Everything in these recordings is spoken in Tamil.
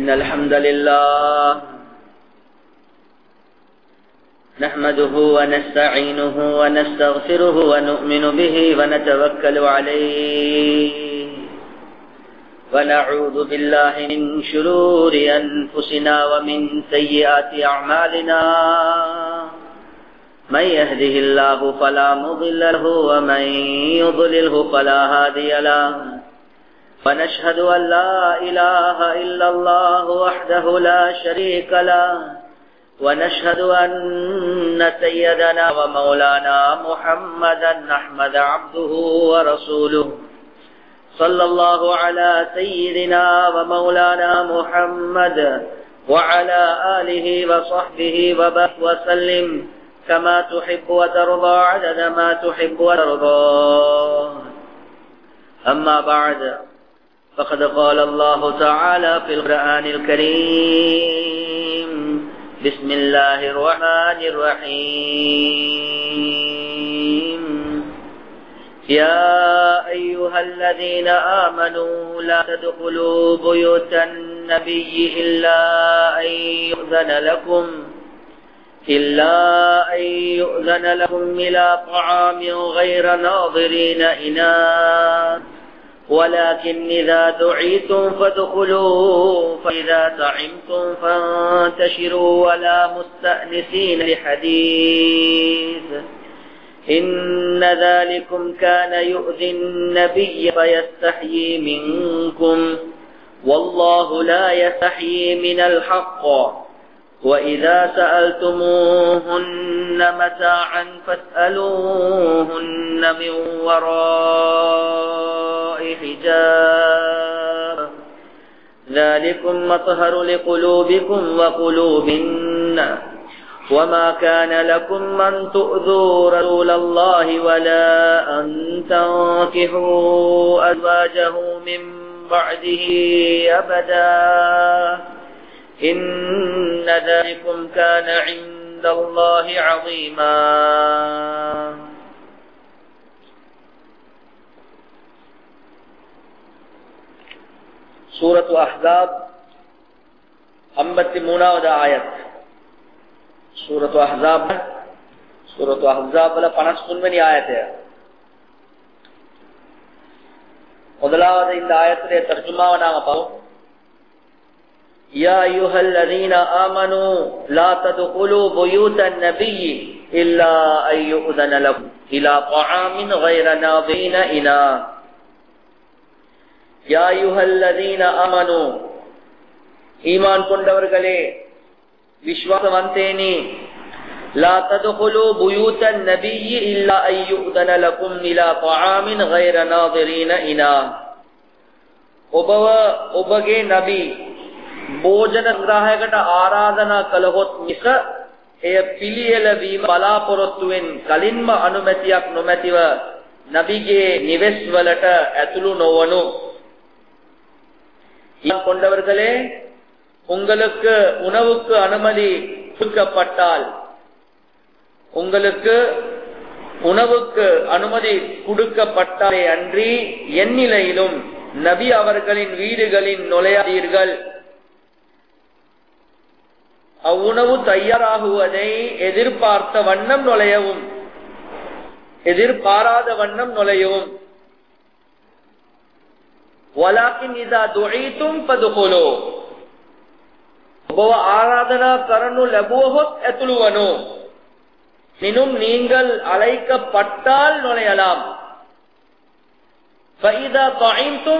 إن الحمد لله نحمده ونستعينه ونستغفره ونؤمن به ونتوكل عليه ونعوذ بالله من شرور أنفسنا ومن سيئات أعمالنا من يهده الله فلا مضل له ومن يضلله فلا هادي له ونشهد أن لا إله إلا الله وحده لا شريك له ونشهد أن سيدنا ومولانا محمدا أحمد عبده ورسوله صلى الله على سيدنا ومولانا محمد وعلى آله وصحبه وبارك وسلم كما تحب وترضى عدد ما تحب وترضى. أما بعد فقد قال الله تعالى في القرآن الكريم بسم الله الرحمن الرحيم يا أيها الذين آمنوا لا تدخلوا بيوت النبي إلا أن يؤذن لكم إلى طعام غير ناظرين إناه ولكن إذا دعيتم فادخلوا فإذا طعمتم فانتشروا ولا مستأنسين لحديث إن ذلكم كان يؤذي النبي فيستحيي منكم والله لا يستحيي من الحق وإذا سألتموهن متاعا فاسألوهن من وراء حجاب ذلكم مطهر لقلوبكم وقلوبهن وما كان لكم أن تؤذوا رسول الله ولا أن تنكحوا أزواجه من بعده أبدا إن ذلكم كان عند الله عظيما. சூரத்து அஹ்ஸாப் 53வது ஆயத். சூரத்து அஹ்ஸாப்ல 53வது ஆயத். முதலாவது இந்த ஆயத்துடைய தர்ஜுமாவை நாம பார்ப்போம். يا أيها الذين آمنوا لا تدخلوا بيوت النبي إلا أن يؤذن لكم إلى طعام غير ناظرين إناه يا أيها الذين آمنوا ஈமான் கொண்டவர்களே விஸ்வாசவந்தேனே لا تدخلوا بيوت النبي إلا أن يؤذن لكم إلى طعام غير ناظرين إناه ඔබගේ නබි භෝජන ග්‍රහයකට ආරාධනා කළහොත් මිස එය පිළියෙල වීම බලාපොරොත්තුවෙන් කලින්ම අනුමැතියක් නොමැතිව නබිගේ නිවෙස් වලට ඇතුළු නොවනු. ஈமான் கொண்டவர்களே உங்களுக்கு உணவுக்கு அனுமதி கொடுக்கப்பட்டாலே அன்றி எந்நிலையிலும் நபி அவர்களின் வீடுகளின் நுழையாதீர்கள். அவ்வுணவு தயாராகுவதை எதிர்பார்த்த வண்ணம் நுழையவும் எதிர்பாராத வண்ணம் நுழையவும். வலாக்கின் இதா துஈதும் ஃபதுகுலு ඔබ ආරාධනා කරනු ලැබුවහොත් ඇතුළුවනු. மினும் நீங்கள் அழைக்கப்பட்டால் நுழையலாம். فإذا طعمتم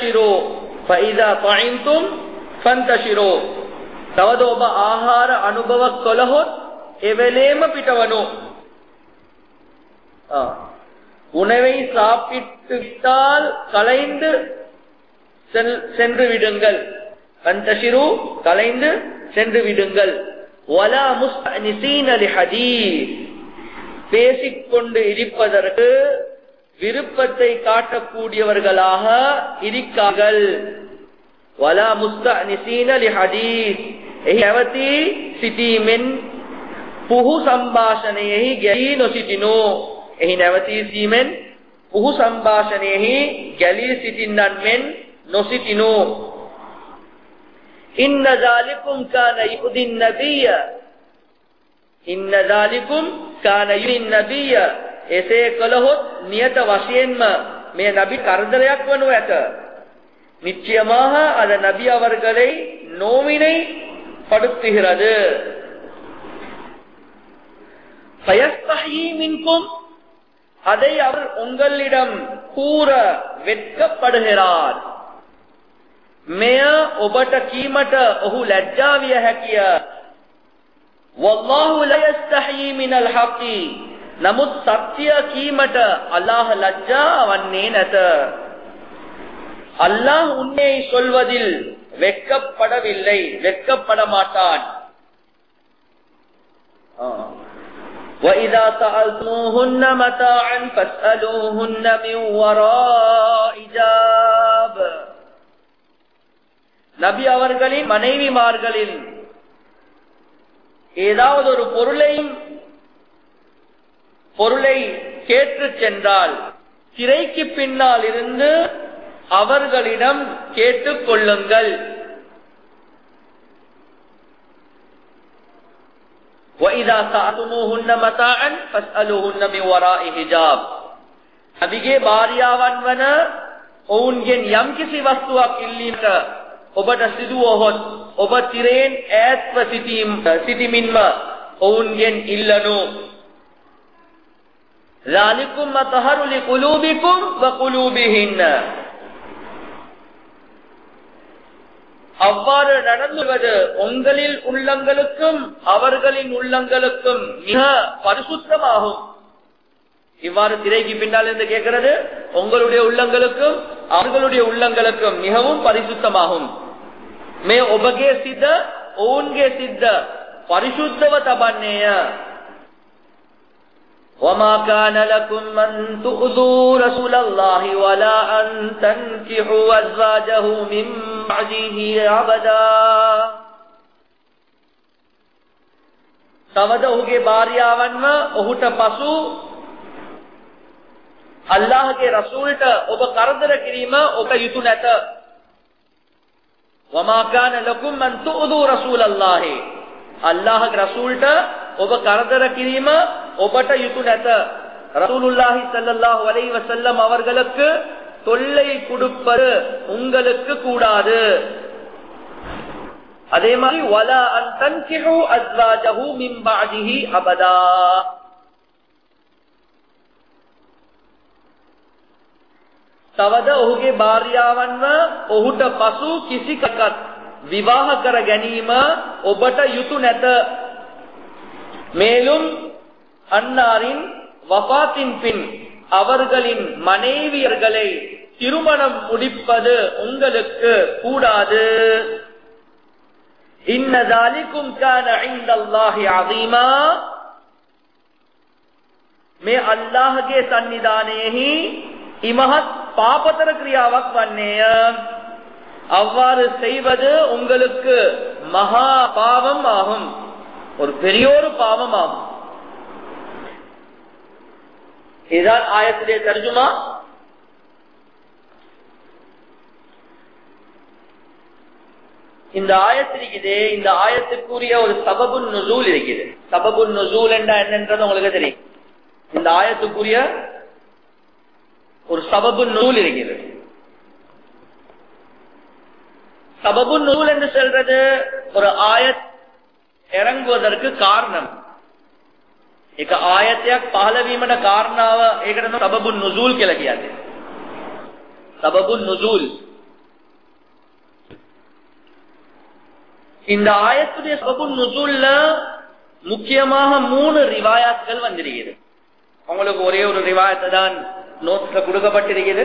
فانتشروا තවද ඔබ ආහාර අනුභව කළහොත් එවෙලේම පිටවනු. உணவை சாப்பிட்டு விட்டால் கலைந்து சென்று விடுங்கள். பந்தஷிரு கலைந்து சென்று விடுங்கள். வலா முஸ்தனிசீன லிஹதீஸ் பேசிக்கொண்டு இருப்பதற்கு விருப்பத்தை காட்டக்கூடியவர்களாக இருக்கார்கள். வலா முஸ்தனிசீன லிஹதீஸ் එහි ඇවති සිටීමෙන් පුහු සම්භාෂණයෙහි ගැලී නොසිටිනෝ. එහි නැවතී සීමෙන් පුහු සම්භාෂණයෙහි ගැලී සිටින්නන් මෙන් නොසිටිනෝ. இன்ன ذالிகும் கான யுதின் நபிய ඉන්න ذالිකුම් කාන යුන් නබිය එසේ කළහොත් නියත වශයෙන්ම මේ නබි කරදරයක් වනු ඇත. நிச்சயமாக அந்த நபி அவர்களை நோவினை படுத்துகிறது. ஃபயஸ்தஹி மின்கும் அதை அவர் உங்களிடம் கூற வெட்கப்படுகிறார். මෙය ඔබට කීමට ඔහු ලැජ්ජා විය හැකිය. والله لا يستحيي من الحق නමුත් සත්‍ය කීමට අල්ලාහ් ලැජ්ජා වන්නේ නැත. அல்லாஹ் உன்னை சொல்வதில் வெட்கப்படவில்லை, வெட்கப்பட மாட்டான். وَإِذَا سَأَلْتُمُوهُنَّ مَتَاعًا فَاسْأَلُوهُنَّ مِنْ وَرَاءِ حِجَابٍ நபி அவர்களின் மனைவிமார்களில் ஏதாவது ஒரு பொருளை கேட்டு சென்றால் திரைக்கு பின்னால் இருந்து அவர்களிடம் கேட்டுக் கொள்ளுங்கள். وَإِذَا سَأَلْتُمُوهُنَّ مَتَاعًا فَاسْأَلُوهُنَّ مِنْ وَرَاءِ حِجَابٍ නබිගේ භාර්යාවන් වන ඔවුන්ගෙන් යම්කිසි වස්තුවක් ඉල්ලීමට ඔබට සිදුවොත් ඔබ තිරෙන් ඈත්ව සිටීමින්ම ඔවුන්ගෙන් ඉල්ලනු. ذَلِكُمْ مَطْهَرٌ لِقُلُوبِكُمْ وَقُلُوبِهِنَّ அவ்வாறு நடந்துவது உங்களில் உள்ளங்களுக்கும் அவர்களின் உள்ளங்களுக்கும் மிக பரிசுத்தமாகும். இவ்வாறு திரைக்கு பின்னால் இருந்து கேட்கிறது உங்களுடைய உள்ளங்களுக்கும் அவர்களுடைய உள்ளங்களுக்கும் மிகவும் பரிசுத்தமாகும். மே ஒபகே சித்த ஓன்கே சித்த பரிசுத்தவ தபன்னேய. وَمَا كَانَ لَكُمْ أَن تُؤْذُوا رَسُولَ اللَّهِ وَلَا أَن تَنكِحُوا أَزْوَاجَهُ مِن بَعْدِهِ أَبَدًا තවද ඔහුගේ භාර්යාවන්ව ඔහුට පසු අල්ලාහගේ රසූල්ට ඔබ කරදර කිරීම ඔබ යුතු නැත. وَمَا كَانَ لَكُمْ أَن تُؤْذُوا رَسُولَ اللَّهِ අල්ලාහගේ රසූල්ට ඔබ කරදර කිරීම ඔබට යුතු නැත. ரசூலுல்லாஹி ஸல்லல்லாஹு அலைஹி வஸல்லம் அவர்களுக்கு தொல்லை கொடுப்பது உங்களுக்கு கூடாது. அதே மாதிரி வலா அன் தன்கிஹு அஸ்வாஜஹு மின் பஅதிஹி அபதா තවද ඔහුගේ භාර්යාවන්ව ඔහුට පසු කිසි කකත් විවාහ කර ගැනීම ඔබට යුතු නැත. மேலும் அன்னாரின் வஃபாத்தின் பின் அவர்களின் மனைவியர்களை திருமணம் முடிப்பது உங்களுக்கு கூடாது. இன்ன ذَلِكُمْ كَانَ عِندَ اللَّهِ عَظِيمًا මේ අල්ලාහගේ සන්නිධානයේහි ඉමහත් පාපතර ක්‍රියාවක් වන්නේය. அவ்வாறு செய்வது உங்களுக்கு மகா பாவம் ஆகும், ஒரு பெரியோரு பாவம் ஆகும். இதுதான் ஆயத்துடைய தர்ஜுமா. இந்த ஆயத்திற்குதே இந்த ஆயத்துக்குரிய ஒரு சபபுன் நுசூல் இருக்குது. சபபுன் நுசூல் என்னன்றது உங்களுக்கு தெரியும். இந்த ஆயத்துக்குரிய ஒரு சபபுன் நுசூல் இருக்குது. சபபுன் நுசூல் என்று சொல்றது ஒரு ஆயத் இறங்குவதற்கு காரணம். එක ආයතයක් පහළ වීමට කාරණාව ඒකට තමයි සබබුන් නුසූල් කියලා කියන්නේ. சபபுன் நுசூல். இந்த ஆயத்துடைய சபபுன் நுசூல்ல முக்கியமாக 3 ரிவாயாத்கள் வந்திருக்கிறது. உங்களுக்கு ஒரே ஒரு ரிவாயத்தை தான் நோட்ஸ்ல கொடுக்கப்பட்டிருக்கிறது.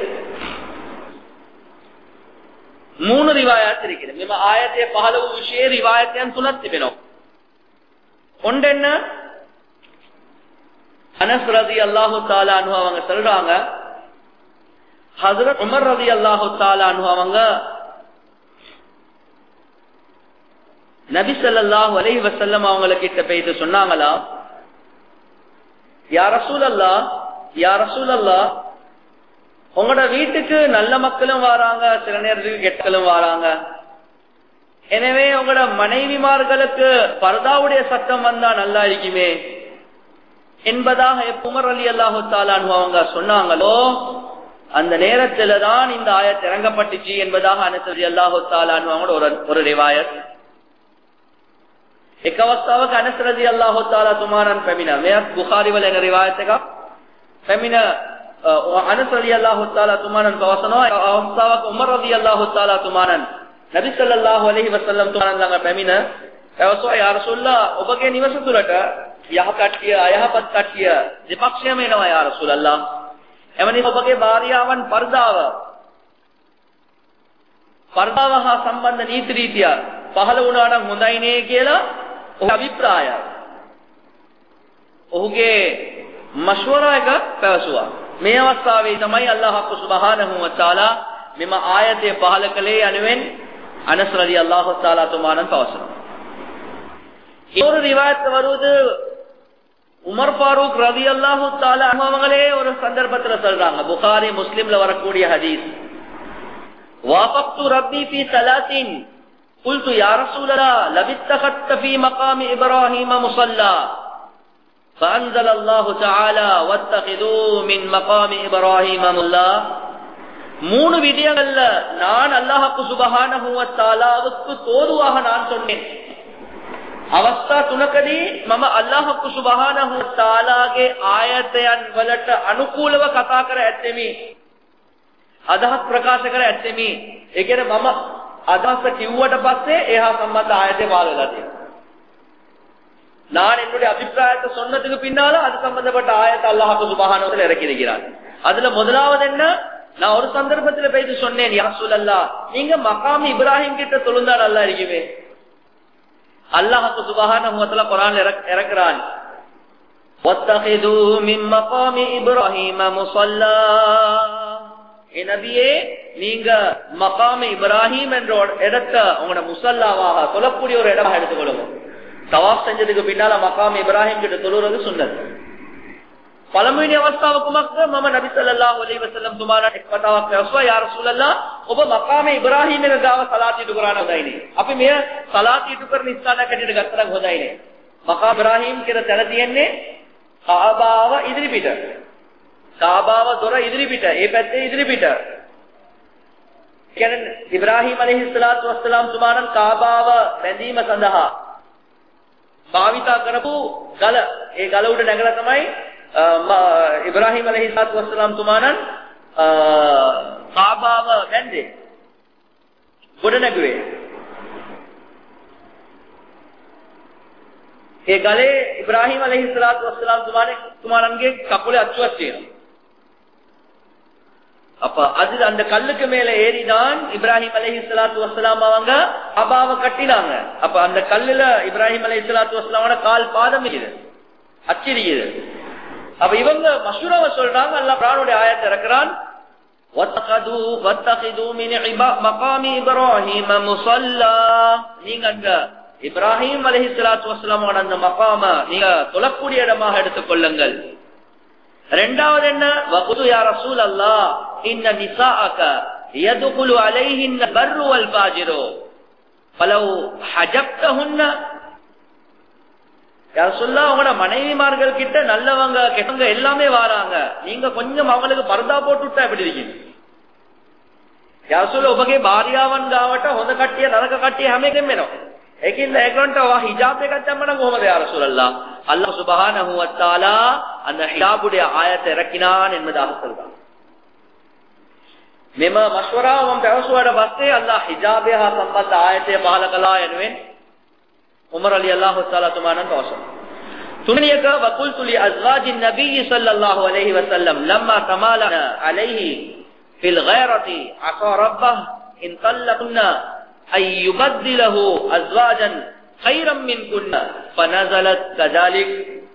3 ரிவாயாத் இருக்கிறது. මෙම ආයතයේ 15 වූ විශේෂ රිවායතයන් 3ක් තිබෙනවා. ஒன்று என்ன? அனஸ் ரலியல்லாஹு தஆலா அன்ஹு அவங்க சொல்றாங்க, ஹஜ்ரத் உமர் ரலியல்லாஹு தஆலா அன்ஹு அவங்க நபி ஸல்லல்லாஹு அலைஹி வஸல்லம் அவங்க கிட்ட போய் சொன்னாங்களா, யா ரசூலல்லாஹ், யா ரசூலல்லாஹ், உங்களோட வீட்டுக்கு நல்ல மக்களும் வராங்க, சில நேரத்துக்கு கெட்டகளும் வராங்க. எனவே உங்களோட மனைவிமார்களுக்கு பர்தாவுடைய சத்தம் வந்தா நல்லா இருக்குமே என்பதாக உமர் ரலியல்லாஹு தஆலா அன்ஹு அவங்க சொன்னாங்களோ அந்த நேரத்துல தான் இந்த ஆயத் இறங்கப்பட்டுச்சு என்பதாக அனஸ் ரலியல்லாஹு தஆலா அன்ஹு அவங்களோட ஒரு ரிவாயத். एक अवस्थावक अनस रज़ियल्लाहु ताला तुमारन फेमिना मैं बुखारी वाले ने रिवायत है का फेमिना अनस रज़ियल्लाहु ताला तुमारन बवसनो अवस्थावक उमर रज़ियल्लाहु ताला तुमारन नबी सल्लल्लाहु अलैहि वसल्लम तुमारन लंगा फेमिना एवसो या रसूलल्लाह ඔබගේ නිවස තුලට යහ කට්ටිය අයහපත් කට්ටිය දෙපක්ෂයම එනවා යා රසූලල්ලාහ එවනි ඔබගේ භාර්යාවන් පර්දාව හා සම්බන්ධ නීති රීතිය පහළ වුණා නම් හොඳයි නේ කියලා අභිප්‍රාය ඔහුගේ මෂ්වරා එක පැවසුවා. මේ අවස්ථාවේ තමයි අල්ලාහ් සුබ්හානහු වතාලා මෙම ආයතය පහළ කළේ යනුවෙන් අනස් රලියල්ලාහු තාලා තුමාණන් පවසනවා. ஒரு ரிவாயத் வருது உமர் ஃபாரூக் ரலியல்லாஹு தஆலா அன்ஹு அவங்களே ஒரு சந்தர்ப்பத்துல சொல்றாங்க புகாரி முஸ்லிம்ல வரக்கூடிய ஹதீஸ் வாஃபக்து ரப்பி ஃபீ ஸலாத்தின் قلت يا رسول الله لبتخذت في مقام ابراهيم مصلى فانزل الله تعالى واتخذوا من مقام ابراهيم مصلى மூணு விடயங்கள்ல நான் அல்லாஹ் சுப்ஹானஹு வ தஆலாவுக்கு தோதுவாக நான் சொன்னேன். අවස්ථා තුනකදී මම අල්ලාහ් සුබ්හානහු තාලාගේ ආයතයන් වලට අනුකූලව කතා කර ඇත්තෙමි. අදහස් ප්‍රකාශ කර ඇත්තෙමි. ඒ කියන්නේ මම අදහස කිව්වට පස්සේ එහා සම්බන්ධ ආයතය පාලලා තියෙනවා. நான் என்னுடைய அபிப்பிராயத்தை சொன்னதுக்கு பின்னால அது சம்பந்தப்பட்ட ஆயத்தை அல்லாஹ் சுப்ஹானஹு வ தஆலா இறக்கி இருக்கிறார். அதுல முதலாவது என்ன, நான் ஒரு சந்தர்ப்பத்துல போயிட்டு சொன்னேன் யா ரசூலல்லாஹ் நீங்க மகாம் இப்ராஹிம் கிட்ட தொழுந்தா நல்லா இருக்குமே. அல்லாஹ் சுப்ஹானஹு வ தஆலா குர்ஆன்ல இறக்குறான் வத்தகிது மின் மகாமி இப்ராஹிம் முஸல்லா. ஏ நபியே நீங்க மகாமி இப்ராஹிம் என்ற இடத்தை உங்களோட முஸல்லாவாக தொழக்கூடிய ஒரு இடமாக எடுத்துக்கொள்ளுங்க. தவாப் செஞ்சதுக்கு பின்னால மகாமி இப்ராஹிம் கிட்ட தொழுறது சுன்னத். පළමුවෙනි අවස්ථාව කුමක්ද? මම නබි සල්ලල්ලාහු අලයිහි වසල්ලම් තුමාට එක් කතාවක් පැවසුවා යා රසූලල්ලාහ් ඔබ මකාමේ ඉබ්‍රාහීම ගාව සලාත් ඉටු කරන හොඳයිනේ. අපි මෙය සලාත් ඉටු කරන ස්ථානයක් හැටියට ගත්තා නම් හොඳයිනේ. මකා ඉබ්‍රාහීම් කියලා තැන තියෙන්නේ කාබාව ඉදිරිපිට. කාබාව දොර ඉදිරිපිට. ඒ පැත්තේ ඉදිරිපිට. කියන්නේ ඉබ්‍රාහීම් අලයිහිස්සලාතු වස්සලාම් තුමාණන් කාබාව බැඳීම සඳහා භාවිතා කරපු ගල. ඒ ගල උඩ නැගලා තමයි ඉබ්‍රාහීම් අලයිහිස්සලාතු වස්සලාම් තුමාණන් කාබාව බැඳේ. ගොඩ නැගුවේ. ඒ ගලේ ඉබ්‍රාහීම් අලයිහිස්සලාතු වස්සලාම් තුමාණන්ගේ කකුලේ අච්චුවක් තියෙනවා. அப்ப அது அந்த கல்லுக்கு மேல ஏறிதான் இப்ராஹிம் அலைஹிஸ்ஸலாத்து வஸ்ஸலாம் அவங்க காபாவ கட்டினாங்க. அப்ப அந்த கல்லுல இப்ராஹிம் அலைஹிஸ்ஸலாத்து வஸ்ஸலாமோட கால் பாதம் இருக்குது, அச்சிரிக்குது. அப்ப இவங்க மஷூராவ சொல்றாங்க, அல்லாஹ் குர்ஆனுடைய ஆயத்தை இறக்குறான் வத்தகிது மின் மகாமி இப்ராஹிம் முஸல்லா. நீங்க அங்க இப்ராஹிம் அலைஹிஸ்ஸலாத்து வஸ்ஸலாமோட அந்த மகாம நீங்க தொழக்கூடிய இடமாக எடுத்துக்கொள்ளுங்கள். இரண்டாவது என்ன, வகுது யா ரசூலல்லாஹ் இன்ன நிசாஅக யதுகுலு அலைஹின் பர்ரு வல் ஃபாஜிரு ஃபலவ் ஹஜப்தஹுன்ன. யா ரசூலல்லாஹ் உங்களோட மனைவிமார்கள் கிட்ட நல்லவங்க கெட்டவங்க எல்லாமே வராங்க, நீங்க கொஞ்சம் அவங்களுக்கு பர்தா போட்டு விட்டா எப்படி இருக்கீங்க? யா ரசூலல்லாஹ் ඔබගේ භාර්යාවන් ගාවට හොඳ කට්ටිය නරක කට්ටිය හැම එකෙම එනවා. ඒකින්ද ඒගොල්ලන්ට හිජාබ් එකක් දැම්මම නම් කොහොමද யா ரசூலல்லாஹ்? அல்லாஹ் சுப்ஹானஹு வ தஆலா அந்த ஹிஜாபுடைய ஆயத்தை இறக்கினான் என்பதாக சொல்றான். මෙම මෂ්වරාව මම පැවසුවාට පස්සේ අල්ලාහ් හිජාබය හා සම්බන්ධ ආයතය පහල කළා යනුවෙන් උමර් රලියල්ලාහු තාලා තුමාණන් පවසනවා. තුන්වෙනියක වකුල්තු ලි අස්වාජින් නබිය් සල්ලල්ලාහු අලයිහි වසල්ලම් ලම්මා තමාලන අලයිහි ෆිල් ගෛරති අසා රබ්බහ ඉන් තල්ලකුන්නා අය යුබද්දිලහු අස්වාජන් خيرا منكن فنزلت كذلك.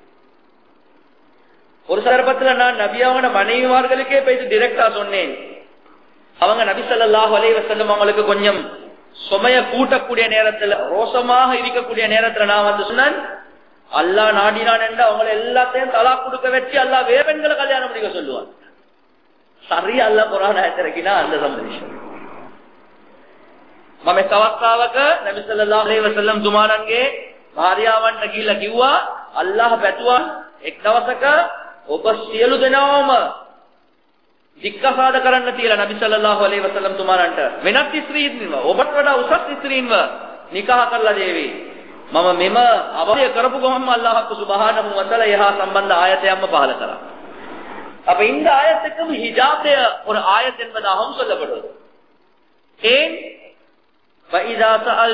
ஒரு சந்தர்ப்பத்துல நான் நபியாவோட மனைவிமார்களுக்கே போய் டைரக்டா சொன்னேன், அவங்க நபி ஸல்லல்லாஹு அலைஹி வஸல்லம் அவங்களுக்கு கொஞ்சம் சுமைய கூட்டக்கூடிய நேரத்துல, ரோசமாக இருக்கக்கூடிய நேரத்துல நான் வந்து சொன்னேன், அல்லாஹ் நாடினான் என்று அவங்களை எல்லாத்தையும் தலாக் கொடுக்க வச்சு அல்லாஹ் வேற பெண்களை கல்யாணம் முடிக்க சொல்லுவான். சரியா அல்லாஹ் குர்ஆன் ஆயத்தை இறக்கினா அந்த சம்பந்தம். මම එක් අවස්ථාවක නබි සල්ලල්ලාහු අලයිහි වසල්ලම් තුමාණන්ගේ භාර්යාවන්ට ගිහිල්ලා කිව්වා අල්ලාහ් පැතුවා එක් දවසක ඔබ සියලු දෙනාම දික්කසාද කරන්න තියලා නබි සල්ලල්ලාහු අලයිහි වසල්ලම් තුමාණන්ට වෙනත් ස්ත්‍රීන්ව ඔබට වඩා උසස් ස්ත්‍රීන්ව නිකාහ කරලා දේවි. මම මෙම අවශ්‍ය කරපු ගමන්ම අල්ලාහ් සුබ්හානහු වතාලා එහා සම්බන්ධ ආයතයක්ම පහල කරා. அப்ப இந்த ஆயத்துக்கும் ஹிஜாபுடைய ஒரு ஆயத் என்பதாகவும் சொல்லப்படுவது. ஏன் وَإِذَا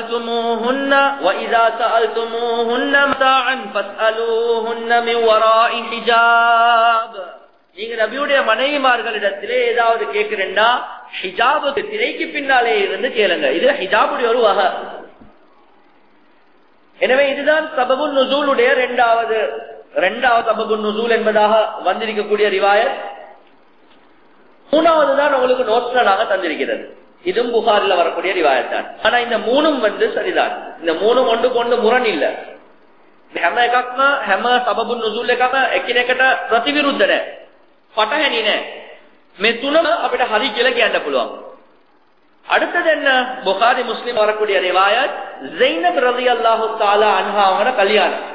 سَأَلْتُمُوهُنَّ مَتَاعًا فَاسْأَلُوهُنَّ مِنْ وَرَاءِ حِجَابٍ. நீங்க நபியுடைய மனைவிமார்களிடத்திலே ஏதாவது கேட்கிறேன்னா ஹிஜாபுக்கு திரைக்கு பின்னாலே இருந்து கேளுங்க. இது ஹிஜாபுடைய ஒரு வகை. எனவே இதுதான் சபபுன் நுசூலுடைய இரண்டாவது சபபுன் நுசூல் என்பதாக வந்திருக்கக்கூடிய ரிவாயத். மூணாவது தான் உங்களுக்கு நோட்ஸ்ல நாங்க தந்திருக்கிறது. இதுவும் புகாரில வரக்கூடிய ரிவாயத் தான். ஆனா இந்த மூணும் சரிதான். இந்த மூணும் ஒன்று கொண்டு முரண் இல்ல. හැම එකක්ම හැම සබබුන් නුසූල් එකම එකිනෙකට ප්‍රතිවිරුද්ධ නැහැ. පටහැනි නැහැ. මේ තුනම අපිට හරි කියලා කියන්න පුළුවන්. அடுத்தது என்ன? புகாரி முஸ்லிம் வரக்கூடிய ரிவாயத் ஸைனப் ரலியல்லாஹு தஆலா அன்ஹா அவங்களோட கல்யாணம்.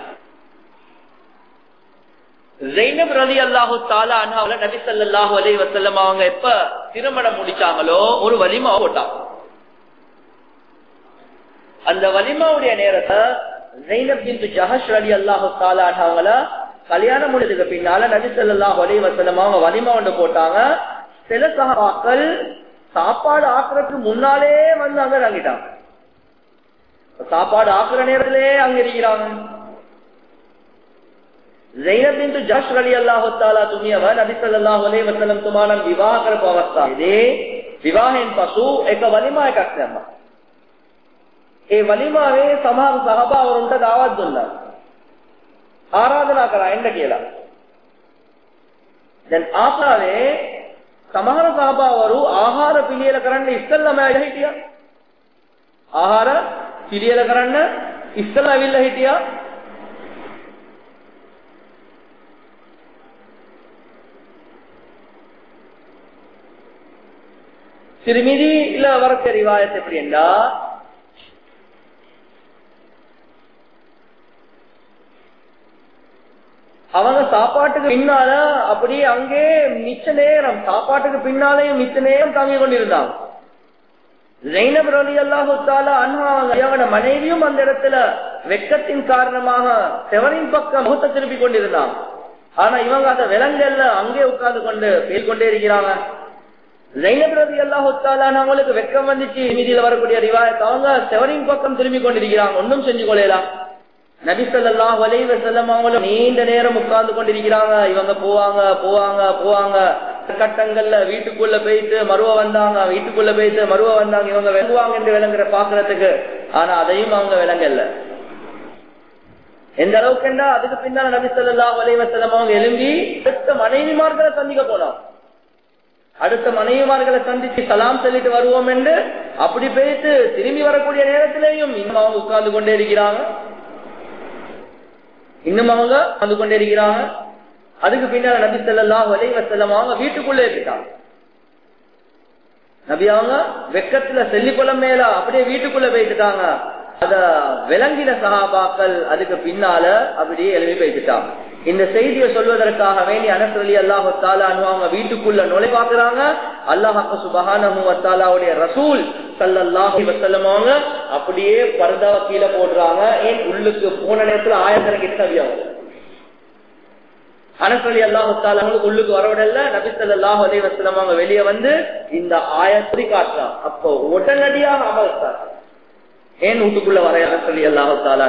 ஸைனப் ரலியல்லாஹு தஆலா அன்ஹா நபி ஸல்லல்லாஹு அலைஹி வஸல்லம் அவங்க எப்ப திருமணம் முடிச்சாங்களோ ஒரு வலிமா போட்டாங்க. அந்த வலிமாவுடைய நேரத்தை ஸைனப் பின்த் ஜஹஷ் ரலியல்லாஹு தஆலா அன்ஹா அவங்கள கல்யாணம் முடிஞ்சதுக்கு பின்னால நபி ஸல்லல்லாஹு அலைஹி வஸல்லம் அவங்க வலிமா ஒன்று போட்டாங்க. சில சஹாபாக்கள் சாப்பாடு ஆக்குறதுக்கு முன்னாலே வந்து அங்க இறங்கிட்டாங்க. சாப்பாடு ஆக்குற நேரத்திலே அங்க இருக்கிறாங்க. ज़ैनब बिन्त जहश रलियल्लाहु ताला तुमियव नबी सल्लल्लाहु अलैहि वसल्लम तुमानන් විවාහ කරපු අවස්ථාවේදී විවාහයෙන් පසු එක වලිමා එකක් දැම්මා. ඒ වලිමාවේ සමහර සහබාවරුන්ට දාවත් දුන්නා. ආරාධනා කරා එන්න කියලා. දැන් ආසාවේ සමහර සහබාවරු ආහාර පිළියෙල කරන්න ඉස්සෙල්ලාම ඇවිල්ලා හිටියා. ආහාර පිළියෙල කරන්න ඉස්සෙල්ලා ඇවිල්ලා හිටියා. திருமிதியில வரக்க ரிவாயத் எப்படின்னா அவங்க சாப்பாட்டுக்கு பின்னால அப்படியே அங்கே மிச்ச நேரம் சாப்பாட்டுக்கு பின்னாலேயும் மிச்ச நேரம் தாங்கி கொண்டிருந்தாங்க. ஸைனப் ரலியல்லாஹு தஆலா அன்ஹா அவங்களோட மனைவியும் அந்த இடத்துல வெட்கத்தின் காரணமாக செவரின் பக்கம் முகத்தை திருப்பி கொண்டிருந்தாங்க. ஆனா இவங்க அந்த விலங்கல்ல அங்கே உட்கார்ந்து கொண்டு பேசிக்கொண்டே இருக்கிறாங்க. ஸைனப் ரலியல்லாஹு தஆலா அவங்களுக்கு வெட்கம் வந்துச்சு. மீதியில வரக்கூடிய ரிவாயத் அவங்க செவரின் பக்கம் திரும்பி கொண்டிருக்கிறாங்க. ஒன்னும் செஞ்சு கொள்ளலாம். நபி ஸல்லல்லாஹு அலைஹி வஸல்லம் அவங்க நீண்ட நேரம் உட்கார்ந்து கொண்டிருக்கிறாங்க. இவங்க போவாங்க கட்டங்கள்ல வீட்டுக்குள்ள போயிட்டு மறுவ வந்தாங்க, வீட்டுக்குள்ள போயிட்டு மறுவ வந்தாங்க. இவங்க விளங்குவாங்க என்று விளங்குற பாக்குறதுக்கு. ஆனா அதையும் அவங்க விளங்கல்ல. எந்த அளவுக்கு என்றா அதுக்கு பின்னால நபி ஸல்லல்லாஹு அலைஹி வஸல்லம் அவங்க எழும்பி அடுத்த மனைவிமார்களை சந்திக்க போனாங்க. அடுத்த மனைவிமார்களை சந்திச்சு சலாம் சொல்லிட்டு வருவோம் என்று அப்படி போயிட்டு திரும்பி வரக்கூடிய நேரத்திலேயும் இன்னும் அவங்க உட்கார்ந்து கொண்டே இருக்கிறாங்க. அதுக்கு பின்னால நபி ஸல்லல்லாஹு அலைஹி வஸல்லம் அவங்க வீட்டுக்குள்ளே போயிட்டாங்க. நபி அவங்க வெக்கத்துல செல்லிக்குளம் மேல அப்படியே வீட்டுக்குள்ள போயிட்டாங்க. அத விளங்கின சஹாபாக்கள் அதுக்கு பின்னால அப்படியே எழுப்பி போயிட்டாங்க. இந்த செய்தியை சொல்வதற்காக வேண்டி அனஸ் ரலியல்லாஹு தஆலா அவங்க வீட்டுக்குள்ள நுழைவாக்குறாங்க. அல்லாஹ் சுப்ஹானஹு வ தஆலாவுடைய ரசூல் ஸல்லல்லாஹு அலைஹி வஸல்லம் அவங்க அப்படியே பர்தாவை கீழே போடுறாங்க. ஏன் உள்ளுக்கு போன நேரத்துல ஆயத்திறங்கிட்டு நபியாங்க. அனஸ் ரலியல்லாஹு தஆலா அவங்களுக்கு உள்ளுக்கு வரவிடல. நபி ஸல்லல்லாஹு அலைஹி வஸல்லம் அவங்க வெளியே வந்து இந்த ஆயத்தை காட்டுறாங்க. அப்போ உடனடியாக அமல்தார். ஏன் வீட்டுக்குள்ள வர அனஸ் ரலியல்லாஹு தஆலா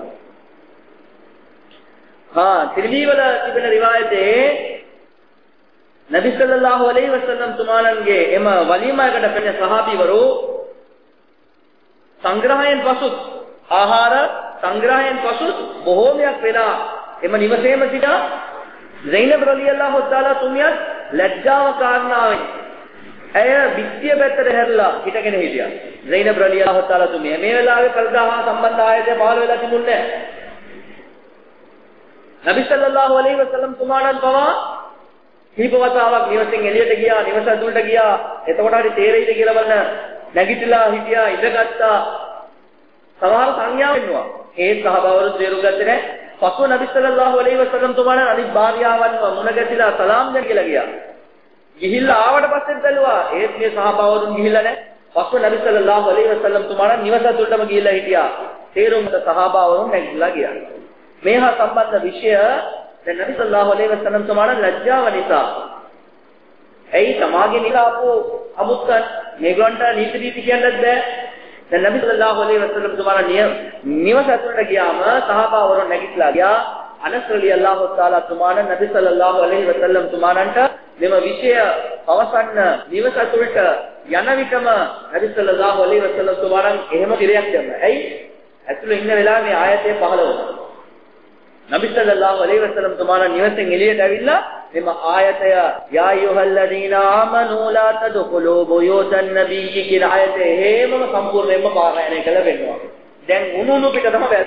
திருமீவல තිබෙන රිවායතේ නබි සල්ලල්ලාහු අලයිහි වසල්ලම් තුමාණන්ගේ එම වලීමායකට පෙන්න සහාබීවරු සංග්‍රහයෙන් පසුත් ආහාර සංග්‍රහයෙන් පසුත් බොහෝමයක් වෙලා එම නිවසේම සිටා ஸைனப் රලියල්ලාහු තාලා තුමියත් ලැජ්ජාව කාරණාවෙන් ඇය විත්‍ය පැත්තට හැරලා හිටගෙන හිටියා. ஸைனப் රලියල්ලාහු තාලා තුමිය මේ වෙලාවේ කල්දාහ සම්බන්ධ ආයතය පහළ වෙලා තිබුණේ නැහැ. නබි සල්ලල්ලාහු අලයිහි වසල්ලම් තුමාණන් පවා කීප වතාවක් නිවසෙන් එළියට ගියා, නිවස ඇතුළට ගියා. එතකොට හරි තේරෙයිද කියලා බලන්න නැගිටලා හිටියා ඉඳගත්තා සමහර සංඥා වෙනවා. ඒ සහබවරු තේරුම් ගත්තේ නැහැ. පසුව නබි සල්ලල්ලාහු අලයිහි වසල්ලම් තුමාණන් අනිත් භාර්යාවන්ව මුණ ගැසිලා සලාම් දෙන්න කියලා ගියා. ගිහිල්ලා ආවට පස්සේ බැලුවා ඒත් මේ සහබවරුන් ගිහිල්ලා නැහැ. පසුව නබි සල්ලල්ලාහු අලයිහි වසල්ලම් තුමාණන් නිවස ඇතුළටම ගිහිල්ලා හිටියා. තේරුම්ට සහබවරුන් නැගිටලා ගියා. මේහා සම්බන්ධ විෂය දැන් නබි සල්ලල්ලාහු අලයිහි වසල්ලම් තුමාණන් ලැජ්ජාව නිසා ඇයි සමාගේ නිලාපු අමුත්තන් මේගොල්ලන්ට නීති කියන්නත් බෑ. දැන් නබි සල්ලල්ලාහු අලයිහි වසල්ලම් තුමාණන් නිවස ඇතුළට ගියාම සහබවරුන් නැගිටලා ගියා. අනස් රලියල්ලාහු තාලා තුමාණන් නබි සල්ලල්ලාහු අලයිහි වසල්ලම් තුමාණන්ට මෙම විෂය පවසන්න නිවස ඇතුළට යන විටම නබි සල්ලල්ලාහු අලයිහි වසල්ලම් තුමාණන් එහෙම තිරයක් දැම්මා. ඇයි? ඇතුළේ ඉන්න වෙලාවේ මේ ආයතය පහළ වුණා. නබි සල්ලල්ලාහු අලයිහි වසල්ලම් තුමාණන් නිවසෙන් එළියට ඇවිල්ලා මෙම ආයතය යා අයුහල්ලදීනා ආමනු ලා තදඛුලූ බුයූතන් නබිය්යි කියන ආයතය හේමම සම්පූර්ණයෙන්ම පාරායනය කළ වෙනවා. දැන් උණුණු පිට තමයි වැස්.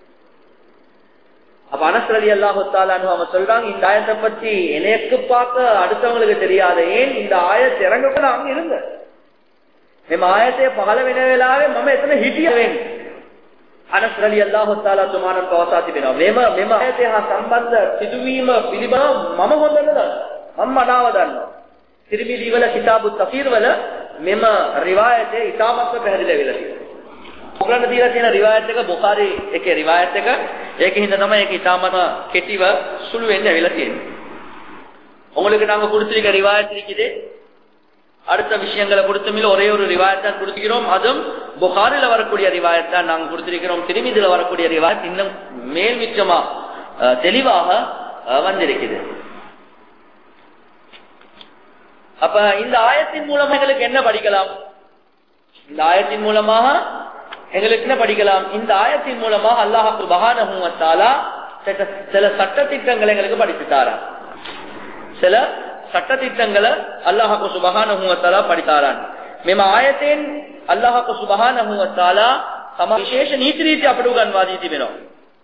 அப்ப அனஸ் ரலியல்லாஹு தஆலா அன்ஹு அவங்க சொல்றாங்க இந்த ஆயத்தை பத்தி எனக்கு பார்க்க அடுத்தவங்களுக்கு தெரியாத ஏன் இந்த ஆயத்தை இறங்கப்பட அங்க இருங்க. මේ ආයතේ පහළ වෙන වෙලාවේ මම එතන හිටියා වෙන්නේ. අනස් රලියල්ලාහු තාලා තුමාණන් පවසා තිබෙනවා. මෙම ආයතේ හා සම්බන්ධ සිදුවීම පිළිබඳව මම හොඳට දන්නවා. මම මනාව දන්නවා. තිර්මිදි වල කිතාබු තෆීර් වල මෙම රිවායතේ ඉතාමත්ම පැහැදිලි වෙලා තියෙනවා. ඔයගලන්ට දීලා තියෙන රිවායත් එක බුඛාරි එකේ රිවායත් එක ඒකින්ද තමයි ඒක ඉතාමත්ම කෙටිව සුළු වෙන්න ඇවිල්ලා තියෙන්නේ. உங்களுக்கு நாங்க கொடுத்திருக்க ரிவாயத் இருக்குது. அடுத்த விஷயங்களை கொடுத்தமில்ல ஒரே ஒரு ரிவாயத் தான் கொடுத்திருக்கிறோம். அதுவும் புகாரில வரக்கூடிய ரிவாயத் தான் நாங்க கொடுத்திருக்கிறோம். திருமிதில வரக்கூடிய ரிவாயத் இன்னும் மேல் மிச்சமா தெளிவாக வந்திருக்குது. அப்ப இந்த ஆயத்தின் மூலமா எங்களுக்கு என்ன படிக்கலாம்? இந்த ஆயத்தின் மூலமாக எங்களுக்கு என்ன படிக்கலாம்? இந்த ஆயத்தின் மூலமாக அல்லாஹ் சுப்ஹானஹு வ தஆலா சில சட்ட திட்டங்களை எங்களுக்கு படித்து தாரான். சில சட்ட திட்டங்களை அல்லாஹ் சுப்ஹானஹு வ தஆலா படித்தாரான். මෙම ආයතෙන් අල්ලාහ් සුබ්හානහු වතාලා තම විශේෂ නීති රීති අපට උගන්වා දී තිබෙනවා.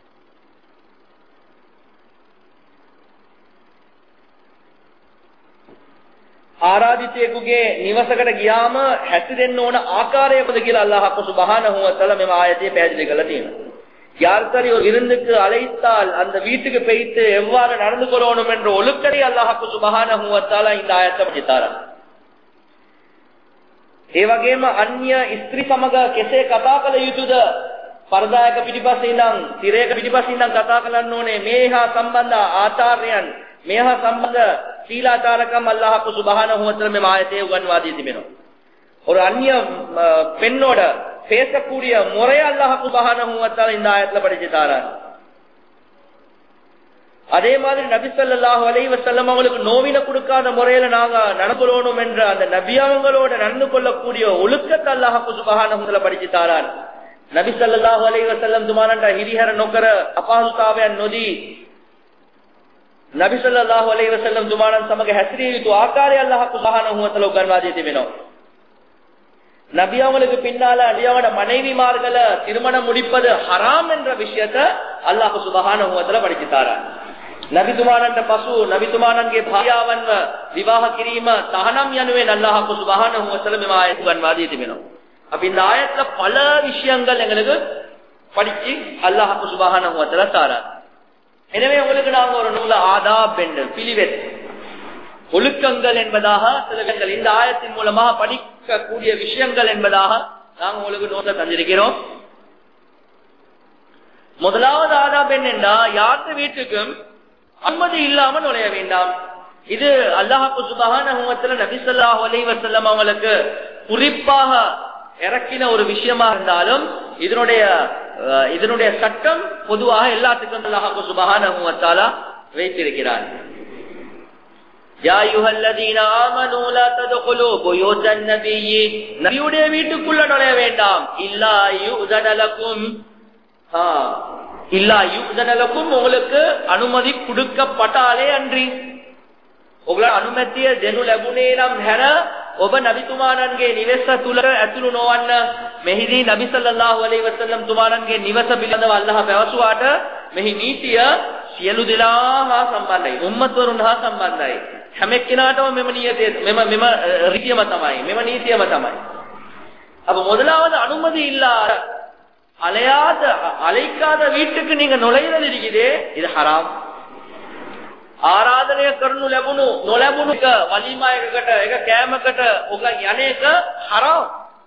ආරාධිතයෙකුගේ නිවසකට ගියාම හැසිරෙන්න ඕන ආකාරය කොහොමද කියලා අල්ලාහ් සුබ්හානහු වතාලා මෙම ආයතේ පැහැදිලි කරලා තියෙනවා. யார்கரி ஒரு விருந்துக்கு அழைத்தால் அந்த வீட்டுக்கு போய்த்து எவ்வாறு நடந்து கொள்ளணும் என்ற ஒழுக்கத்தை அல்லாஹ் சுப்ஹானஹு வ தஆலா இந்த ஆயத்தை படித்தாரா. ඒ වගේම අන්‍ය ස්ත්‍රී සමග කෙසේ කතා කළ යුතුද? පරදායක පිටිපස්සේ ඉඳන් තිරයක පිටිපස්සේ ඉඳන් කතා කරන්න ඕනේ. මේහා සම්බන්ධ ආචාර්යයන් මේහා සම්බන්ධ සීලාචාරකම් අල්ලාහ් සුබ්හානහු ව තஆලා මේ ආයතේ උගන්වා දී තිබෙනවා. ஒரு அந்நிய பெண்ணோட பேசக்கூடிய முறை அல்லாஹ் சுப்ஹானஹு வ தஆலா இந்த ஆயத்துல படிச்சிட்டாரா. அதே மாதிரி நபி ஸல்லல்லாஹு அலைஹி வஸல்லம் அவங்களுக்கு நோவின கொடுக்காத முறையில நாங்க நடந்துக்கணும் என்ற அந்த நபி அவங்களோட நடந்து கொள்ளக்கூடிய ஒழுக்கத்தை அல்லாஹ் சுப்ஹானஹு வ தஆலா படிச்சிட்டாரா. நபி ஸல்லல்லாஹு அலைஹி வஸல்லம் துமானන්ට හිරිහැර නොකර අපහසුතාවයන් නොදී නබි ஸல்லல்லாහු අලයිහි වසල්ලම් තුමාණන් සමග හැසිරිය යුතු ආකාරය අල්ලාහ් සුබ්හානහු ව තஆලා උගන්වා දී තිබෙනවා. நபி அவங்களுக்கு பின்னால நபியோட மனைவிமார்களை திருமணம் முடிப்பது ஹராம் என்ற விஷயத்தை அல்லாஹ் சுப்ஹானஹு வ தஆலா படிச்சிட்டாரா. නබිතුමාණන්ට පසු නබිතුමාණන්ගේ භාර්යාවන්ව විවාහ කිරීම තහනම් යනුවෙන් අල්ලාහ් සුබ්හානහු ව තආලා මේ ආයත උගන්වා දී තිබෙනවා. අපි இந்த ஆயத்துல பல விஷயங்கள் எங்களுக்கு படிச்சு அல்லாஹ் சுப்ஹானஹு வ தஆலா தாரா. எனவே உங்களுக்கு நாங்க ஒரு நூல ஆதாப் என்ற பிலிவெத் ஒழுக்கங்கள் என்பதாக சில விஷயங்கள் இந்த ஆயத்தின் மூலமாக படிக்கக்கூடிய விஷயங்கள் என்பதாக நாங்கள் உங்களுக்கு நோட்டை தந்திருக்கிறோம். முதலாவது ஆதாப் என்னென்றா யாரு வீட்டுக்கும் அனுமதி இல்லாம நுழைய வேண்டாம். இது அல்லாஹ் சுப்ஹானஹு வ தஆலா நபி ஸல்லல்லாஹு அலைஹி வஸல்லம் அவங்களுக்கு குறிப்பாக இறக்கின ஒரு விஷயமா இருந்தாலும் இதனுடைய சட்டம் பொதுவாக எல்லாத்துக்கும் அல்லாஹ் சுப்ஹானஹு வ தஆலா வைத்திருக்கிறார். யா அய்யுஹல்லதீன ஆமனூ லா தத்குலூ புயூதன் நபிய்யி நபியுடைய வீட்டுக்குள்ள நுழைய வேண்டாம். இல்லா யுஸனலகும் உங்களுக்கு அனுமதி கொடுக்கப்பட்டாலே அன்றி ඔගලට අනුමැතිය දෙනු ලැබුණේ නම් හැර ඔබ නබිතුමාණන්ගේ නිවස තුල ඇතුළු නොවන්න. මෙහිදී නබි සල්ලල්ලාහු අලයිහි වසල්ලම් තුමාණන්ගේ නිවස පිළිබඳව අල්ලාහ පැවසුවාට මෙහි නීතිය සියලු දෙනා හා සම්බන්ධයි. උම්මත්වරුන් හා සම්බන්ධයි. හැම එක්කෙනාටම මෙම නීතියම තමයි. මෙම නීතියම තමයි. அப்ப முதலாவது அனுமதி இல்லாத அழைக்காத வீட்டுக்கு நீங்க நுழைறது இருக்குதே, இது ஹராம். ආරාධනය කරනු ලැබුණු නොලැබුණු එක වලිමා එකකට එක කෑමකට ඔග යන්නේක හරාම්.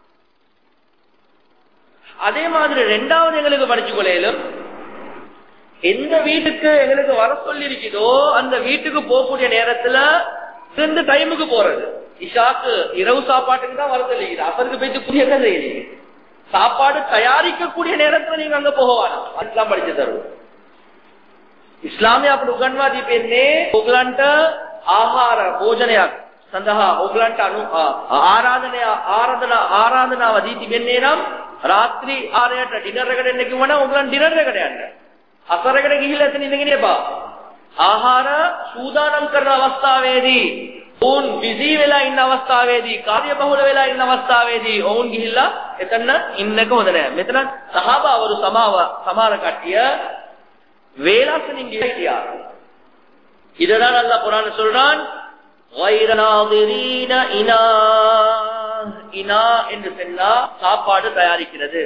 அதே மாதிரி இரண்டாவது எங்களுக்கு படிச்சுக்கொள்ளையிலும் எந்த வீட்டுக்கு எங்களுக்கு வர சொல்லி இருக்குதோ அந்த வீட்டுக்கு போகக்கூடிய நேரத்துல இந்த டைமுக்கு போறது. இஷாக்கு இரவு சாப்பாட்டுக்கு தான் வர சொல்லிக்குது. அப்பருக்கு போயிட்டு புரிய செய்யுது. சாப்பாடு தயாரிக்கக்கூடிய நேரத்துல நீங்க அங்க போகவானா அதெல்லாம் படிச்சு தருவோம். ඉස්ලාමය අපට උගන්වා දීපෙන්නේ ඔයගලන්ට ආහාර භෝජනයක් සඳහා ඔයගලන්ට ආරාධනාව දී තිබෙන්නේ නම් රාත්‍රී ආරයට ඩිනර් එකට එන්න කිව්වනම් ඔයගලන් ඩිනර් එකට යන්න. අසරකට ගිහිල්ලා එතන ඉඳගෙන එපා. ආහාර සූදානම් කරන අවස්ථාවේදී ඔවුන් බිසි වෙලා ඉන්න අවස්ථාවේදී කාර්යබහුල වෙලා ඉන්න අවස්ථාවේදී ඔවුන් ගිහිල්ලා එතන ඉන්නක හොඳ නැහැ. මෙතන සහාබාවරු සමහර කට්ටිය வேளாசனின் இதுதான் அல்லாஹ் குர்ஆன்ல சொல்றான் غَيْرَ نَاظِرِينَ இனா என்று சொன்னா சாப்பாடு தயாரிக்கிறது.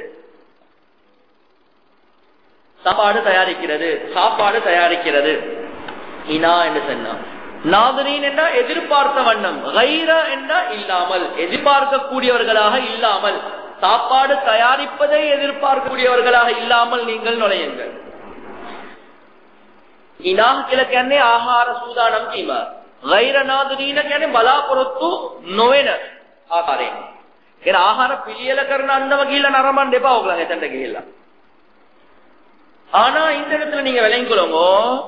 இனா என்று சொன்னா நாதிரீன் என்ன எதிர்பார்த்த வண்ணம், غَيْرَ என்ன இல்லாமல், எதிர்பார்க்கக்கூடியவர்களாக இல்லாமல், சாப்பாடு தயாரிப்பதை எதிர்பார்க்கக்கூடியவர்களாக இல்லாமல் நீங்கள் நுழையுங்கள். ඉනාහ කියලා කියන්නේ ආහාර සූදානම් වීම. ගෛර නාදිරීන කියන්නේ බලාපොරොත්තු නොවන ආකාරයෙන්. ඒන ආහාර පිළියෙල කරන අන්නම ගිහිල්ලා නරඹන්න එපා ඔයගලන් එතනට ගිහිල්ලා. ஆனா இந்த இடத்துல நீங்க விளங்கிக்கொள்ளுங்க,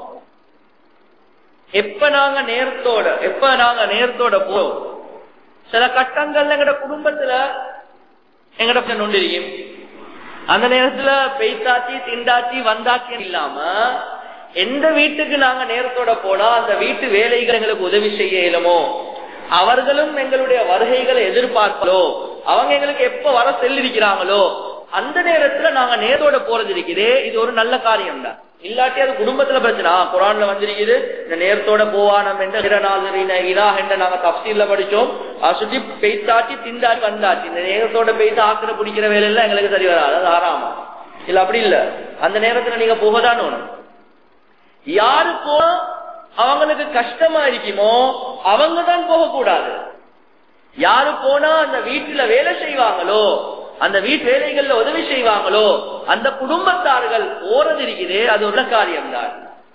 எப்ப நாங்க நேரத்தோட போறோம், சில கட்டங்கள்ல எங்கட குடும்பத்துல எங்கட நொண்டு இருக்கும். அந்த நேரத்துல பெய்தாச்சி திண்டாச்சி வந்தாச்சி இல்லாம எந்த வீட்டுக்கு நாங்க நேரத்தோட போனா அந்த வீட்டு வேலைகள் எங்களுக்கு உதவி செய்ய இயலுமோ, அவர்களும் எங்களுடைய வருகைகளை எதிர்பார்ப்போ, அவங்க எங்களுக்கு எப்ப வர செல்லிருக்கிறாங்களோ அந்த நேரத்துல நாங்க நேரத்தோட போறது இருக்குதே, இது ஒரு நல்ல காரியம் தான். இல்லாட்டி அது குடும்பத்துல பிரச்சனை. குர்ஆன்ல வந்திருக்குது இந்த நேரத்தோட போவானம் என்ற நாங்க தஃசீல்ல படிச்சோம். சுத்தி பெய்தாச்சி திண்டாச்சி வந்தாச்சு, இந்த நேரத்தோட பெய்து ஆக்கிர பிடிக்கிற வேலை எல்லாம் எங்களுக்கு சரி வராது, அது ஆறாமா இல்ல. அப்படி இல்ல, அந்த நேரத்துல நீங்க போகதான் ஒண்ணும். யாரு போனா அவங்களுக்கு கஷ்டமா இருக்குமோ அவங்க தான் போகக்கூடாது. யாரு போனா அந்த வீட்டுல வேலை செய்வாங்களோ, அந்த வீட்டு வேலைகள்ல உதவி செய்வாங்களோ அந்த குடும்பத்தார்கள் போறது இருக்குதே, அது ஒரு காரியம்தான்.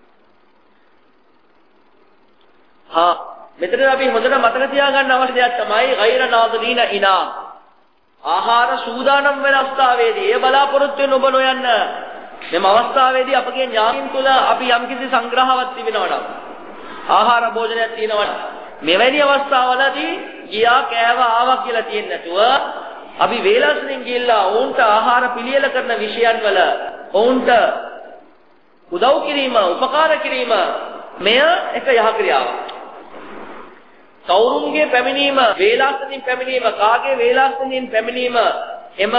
මෙතන අපි හොඳට මතක තියාගන්න අවශ්‍ය දෙයක් තමයි ගෛර නාදිරීන ඉනා. ආහාර සූදානම් වෙන අවස්ථාවේදී ඒ බලාපොරොත්තු වෙන ඔබ නොයන්න. මෙම අවස්ථාවේදී අපගේ ඥාතින් තුළ අපි යම්කිසි සංග්‍රහයක් තිබෙනවා නම්, ආහාර භෝජනයක් තියෙනවා නම්, මෙවැනි අවස්ථාවලදී ගියා කෑවා ආවා කියලා තියෙන්නේ නැතුව අපි වේලාසනින් ගිහිල්ලා ඔවුන්ට ආහාර පිළියෙල කරන විෂයන් වල ඔවුන්ට උදව් කිරීම, උපකාර කිරීම මෙය එක යහ ක්‍රියාවක්. කවුරුන්ගේ පැමිණීම, වේලාසනින් පැමිණීම, කාගේ වේලාසනින් පැමිණීම එම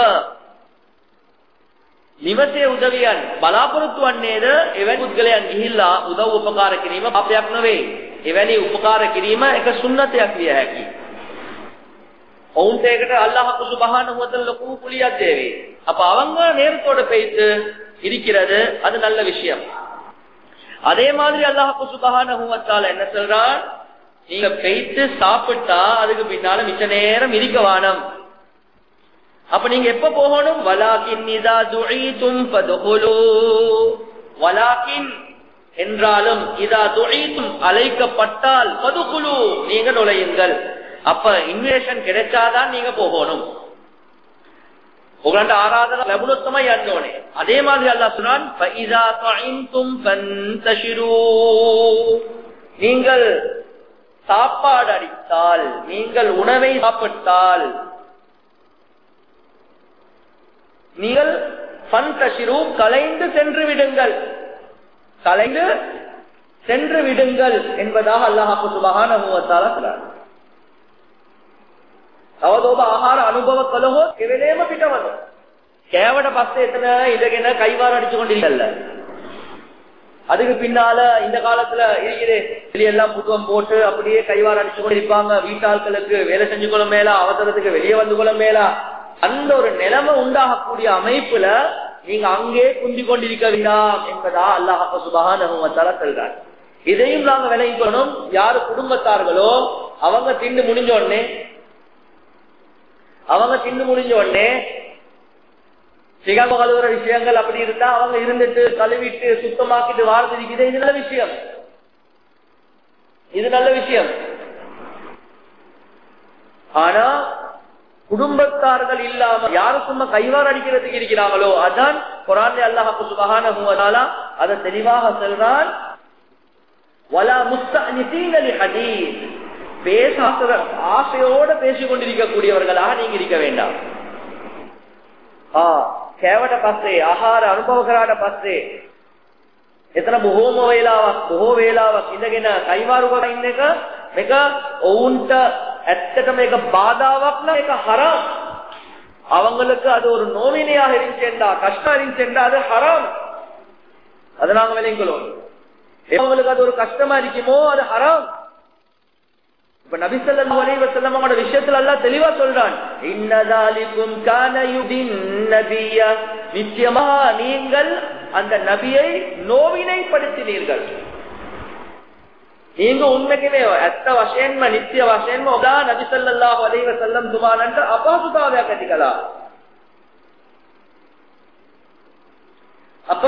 නිවසේ උදවියන් බලාපොරොත්තු වන්නේද එවැනි පුද්ගලයන් ගිහිල්ලා උදව් උපකාර කිරීම පාපයක් නෙවෙයි. එවැනි උපකාර කිරීම එක සුන්නතයක් විය හැකියි. ඔවුන්ට ඒකට අල්ලාහ් சுப்ஹானஹு வ தஆலா ලොකු කුලියක් දෙවේ. அப்ப அவங்க நேரத்தோட போயிட்டு இருக்கிறது அது நல்ல விஷயம். அதே மாதிரி அல்லாஹ் சுப்ஹானஹு வ தஆலா என்ன சொல்றான், நீங்க போயிட்டு சாப்பிட்டா அதுக்கு பின்னால மிச்ச நேரம் இருக்க வேணும். அப்ப நீங்க எப்ப போகணும், வலாகின் இதா துஈதும் ஃபதுகுலு, வலாகின் என்றாலும் இதா துஈதும் அழைக்கப்பட்டால் ஃபதுகுலு நீங்க நுழையுங்கள். அப்ப இன்விடேஷன் கிடைச்சாதான் நீங்க போகணும். உங்கள்ட்ட ஆராதனை லැබුණොත් තමයි යන්න ඕනේ. அதே மாதிரி அல்லாஹ் சொல்றான் ஃபஇதா தஇம்தும் ஃபன்தஷிரு, நீங்கள் சாப்பாடு அடித்தால், நீங்கள் உணவை சாப்பிட்டால் நீங்கள் ஃபன்தஷிரு கலைந்து சென்று விடுங்கள் என்பதாக அல்லாஹ் சுப்ஹானஹு வ தஆலா சொல்றார். අවදෝබ ආහාර අනුභව කළොත් කෙරෙලේම පිටවද කෑවට පස්සේ එතන ඉඳගෙන කයිවාර அடிச்சுக்கொண்டிருக்கல்ல. அதுக்கு பின்னால இந்த காலத்துல இருக்கிறே வெளியெல்லாம் புத்துவம் போட்டு அப்படியே கைவார அடிச்சுக்கொண்டு இருப்பாங்க. வீட்டாட்களுக்கு வேலை செஞ்சு கொள்ள மேலா, அவசரத்துக்கு வெளியே வந்து கொள்ள மேலா, அந்த ஒரு நிலைமை உண்டாகக்கூடிய அமைப்புல நீங்க அங்கே குந்தி கொண்டிருக்க வேண்டாம் என்பதா அல்லாஹ் சுப்ஹானஹு வ தஆலா சொல்றார். இதையும் நாங்க விளங்கிக்கணும். யாரு குடும்பத்தார்களோ அவங்க திண்டு முடிஞ்ச உடனே சிகம கழுவுற விஷயங்கள் அப்படி இருந்தா அவங்க இருந்துட்டு கழுவிட்டு சுத்தமாக்கிட்டு வாழ்ந்து இருக்குது. இது நல்ல விஷயம். ஆனா குடும்பத்தார்கள் இல்லாம யாரு சும்மா கைவார் அடிக்கிறதுக்கு இருக்கிறாங்களோ அதான் குர்ஆன்ல அல்லாஹ் சுப்ஹானஹு வ தஆலா அதை தெளிவாக சொல்றான். வலா முஸ்தஅனிஸீன லிஹதீஸ், ஆசையோட பேசிக் கொண்டிருக்கக்கூடியவர்களாக நீங்க இருக்க வேண்டாம். කෑවට පස්සේ ආහාර අනුභව කරාට පස්සේ එතන බොහෝම වේලාවක් ඉඳගෙන කයිවාරු කරලා ඉන්න එක මේක ඔවුන්ට ඇත්තට මේක බාධාවක් නෑ, ඒක ஹராம். அவங்களுக்கு அது ஒரு நோவினையாக இருந்துச்சேண்டா, கஷ்டம் இருந்துச்சேண்டா அது ஹராம். அதை நாங்க விளங்கிக்கொள்வோம். அவங்களுக்கு அது ஒரு கஷ்டமா இருக்குமோ அது ஹராம். இப்ப நபி ஸல்லல்லாஹு அலைஹி வஸல்லம் அவரோட விஷயத்துல அல்லாஹ் தெளிவா சொல்றான், இன்னதாலிகும் கான யுதின் நபிய, நிச்சயமா நீங்கள் அந்த நபியை நோவினைப்படுத்தினீர்கள். நீங்க உண்மைக்குமே ඇත්ත වශයෙන්ම නිත්‍ය වශයෙන්ම ඔබලා නබි සල්ලල්ලාහු අලයිහි වසල්ලම් තුමාලන්ට අපහසුතාවයක් ඇති කළා. அப்ப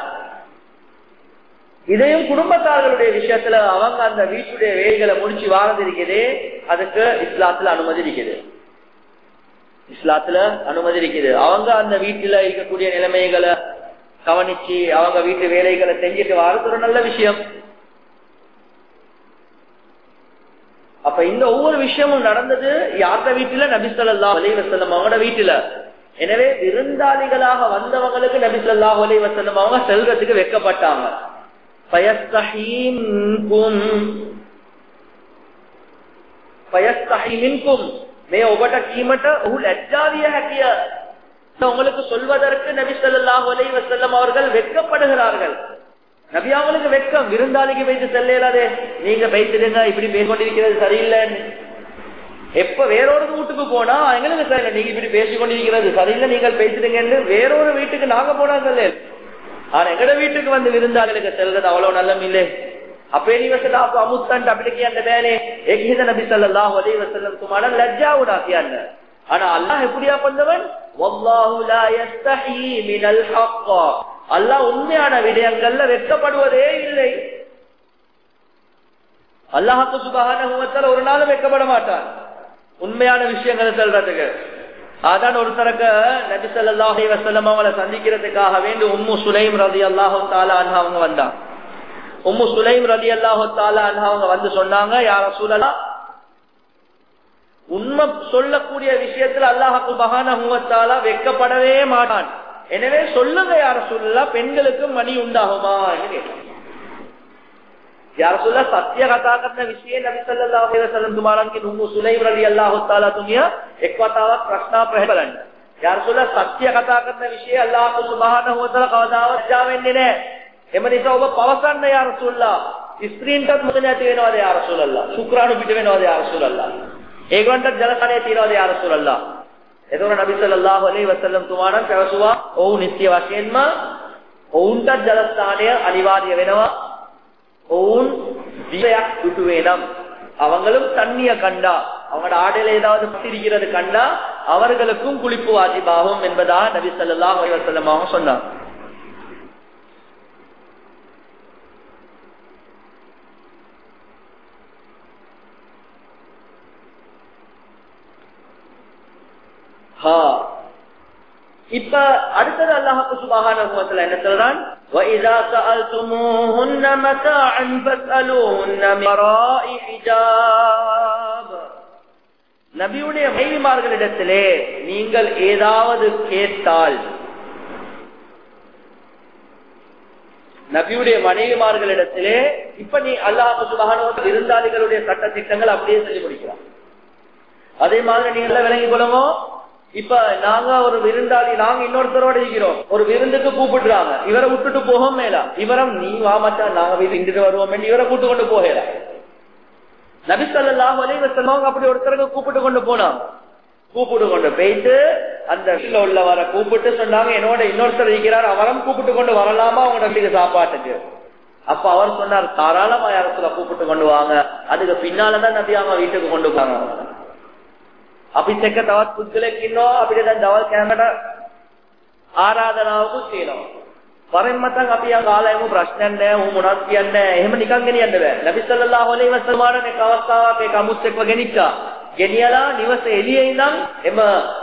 இதையும் குடும்பத்தார்களுடைய விஷயத்துல அவங்க அந்த வீட்டுடைய வேலைகளை முடிச்சு வாரது இருக்குது. அதுக்கு இஸ்லாத்துல அனுமதி இருக்குது. அவங்க அந்த வீட்டுல இருக்கக்கூடிய நிலைமைகளை கவனிச்சு அவங்க வீட்டு வேலைகளை செஞ்சுட்டு வாரது ஒரு நல்ல விஷயம். அப்ப இந்த ஒவ்வொரு விஷயமும் நடந்தது யார்ட வீட்டுல? நபி ஸல்லல்லாஹு அலைஹி வஸல்லம் அவங்களோட வீட்டுல. எனவே விருந்தாளிகளாக வந்தவங்களுக்கு நபி ஸல்லல்லாஹு அலைஹி வஸல்லம் அவங்க செல்றதுக்கு வெட்கப்பட்டாங்க. உங்களுக்கு சொல்வதற்கு நபி ஸல்லல்லாஹு அலைஹி வஸல்லம் அவர்கள் வெட்கப்படுகிறார்கள். நபி அவங்களுக்கு வெட்கம், விருந்தாளிக்கு வைத்து செல்லாதே, நீங்க பேசிடுங்க, இப்படி பேசிக்கொண்டிருக்கிறது சரியில்லைன்னு. எப்ப வேறொரு வீட்டுக்கு போனா எங்களுக்கு சரியில்லை, நீங்க இப்படி பேசிக்கொண்டிருக்கிறது சரியில்லை, நீங்கள் பேசிடுங்கன்னு வேறொரு வீட்டுக்கு நாங்க போனா சொல்ல. ஆனா எங்கட வீட்டுக்கு வந்து விருந்தாளிகளுக்கு செல்றது அவ்வளவு நல்லம் இல்லை. அப்பே நீ வசதா அமுத்தன் அப்படி அந்த வேலை ஏகித நபி ஸல்லல்லாஹு அலைஹி வஸல்லம் துமான லஜ்ஜா உடாக்கியாங்க. ஆனா அல்லாஹ் எப்படியா பண்ணவன்? வல்லாஹு லா யஸ்தஹி மினல் ஹக்க, அல்லாஹ் உண்மையான விடயங்கள்ல வெட்கப்படுவதே இல்லை. அல்லாஹ் சுப்ஹானஹு வ தஆலா ஒரு நாளும் வெட்கப்பட மாட்டான் உண்மையான விஷயங்களை சொல்றதுக்கு. அதான் ஒருத்தருக்கு நபி ஸல்லல்லாஹு அலைஹி வஸல்லம் அவங்களை சந்திக்கிறதுக்காக வேண்டி உம்மு சுலைம் ரலியல்லாஹு தஆலா அன்ஹா அவங்க வந்தாங்க. உம்மு சுலைம் ரலியல்லாஹு தஆலா அன்ஹா அவங்க வந்து சொன்னாங்க, யா ரசூலல்லாஹ், உண்மை சொல்லக்கூடிய விஷயத்துல அல்லாஹ் சுப்ஹானஹு வ தஆலா வெட்கப்படவே மாட்டான். எனவே சொல்லுங்க யா ரசூலல்லாஹ், பெண்களுக்கு மணி உண்டாகுமா என்று கேட்டாங்க. யா ரசூலல்லாஹ், சத்திய கதா කරන විශ්ේ නබි සල්ලල්ලාහු අලයිහි වසල්ලම් තුමාලන්ගේ උම්මු සුලයිම් රලියල්ලාහු තාලා තුමිය එක් වතාවක් ප්‍රශ්න ප්‍රහබලන්න. යා රසූලල්ලාහ්, සත්‍ය කතා කරන විශ්ේ අල්ලාහ් සුබ්හානහු වතාලා කවදාවත් ජා වෙන්නේ නැහැ. එම නිසා ඔබ පවසන්න යා රසූලල්ලාහ්, ස්ත්‍රීන්ටත් මොකද නැති වෙනවද යා රසූලල්ලාහ්? ශුක්‍රාණු පිට වෙනවද යා රසූලල්ලාහ්? ඒගොල්ලන්ට ජලකණේ තියනවද යා රසූලල්ලාහ්? එතකොට නබි සල්ලල්ලාහු අලයිහි වසල්ලම් තුමාණන් පැවසුවා, ඔව් නිත්‍ය වශයෙන්ම ඔවුන්ට ජලස්ථානය අනිවාර්ය වෙනවා. ඔවුන් දියක් දුටුවේ නම් அவங்களும் தண்ணிய கண்டா, அவங்களோட ஆடையில ஏதாவது பத்திரிக்கிறது கண்டா அவர்களுக்கும் குளிப்பு வாஜிபாகும் என்பதா நபி ஸல்லல்லாஹு அலைஹி வஸல்லம் அவங்க சொன்னாங்க. இப்ப அடுத்தது அல்லாஹ் சுப்ஹானஹு வ தஆலா என்ன சொல்றான்? وَإِذَا سَأَلْتُمُوهُنَّ مَتَاعًا فَاسْأَلُوهُنَّ مِنْ وَرَاءِ حِجَابٍ. நபியுடைய மனைவிமார்களிடத்திலே நீங்கள் ஏதாவது கேட்டால், நபியுடைய மனைவிமார்களிடத்திலே இப்ப நீ அல்லாஹ் சுப்ஹானஹு வ தஆலா விருந்தாளிகளுடைய சட்ட திட்டங்கள் அப்படியே சொல்லி முடிக்கிறான். அதே மாதிரி நீங்க எல்லாம் விளங்கிக் கொள்ளுங்க. இப்ப நாங்க ஒரு விருந்தாளி, நாங்க இன்னொருத்தரோட இருக்கிறோம், ஒரு விருந்துக்கு கூப்பிடுறாங்க, இவரை விட்டுட்டு போக மேல, இவரம் நீ வாமச்சா நாங்க வீட்டுக்கு வருவோம், இவரை கூட்டு கொண்டு போகல. நபி ஸல்லல்லாஹு அலைஹி வஸல்லம் அப்படி ஒருத்தருக்கு கூப்பிட்டு கொண்டு போனாங்க. கூப்பிட்டு கொண்டு போயிட்டு அந்த உள்ளவரை கூப்பிட்டு சொன்னாங்க, என்னோட இன்னொருத்தர் இருக்கிறார், அவரும் கூப்பிட்டு கொண்டு வரலாமா உங்களோட வீட்டுக்கு சாப்பாட்டுக்கு? அப்ப அவர் சொன்னார், தாராளமா யாரத்துல கூப்பிட்டு கொண்டு வாங்க. அதுக்கு பின்னாலதான் நபி அவங்க வீட்டுக்கு கொண்டு போவாங்க. අපි එක තවත් පුද්ගලෙක් ඉන්නවා අපිට දැන් දවල් කෑමට ආරාධනාවකුත් තියෙනවා. වරෙන් මතක් අපි යන් ආලයමු ප්‍රශ්නයක් නැහැ, ඌ මොනවද කියන්නේ නැහැ. එහෙම නිකන් ගෙනියන්න බෑ. නබි සල්ලල්ලාහු අලයිහි වසල්ලම් එක අවස්ථාවක් ඒක අමුත් එක්ව ගෙනිච්චා. ගෙනියලා නිවසේ එළියේ ඉඳන් එම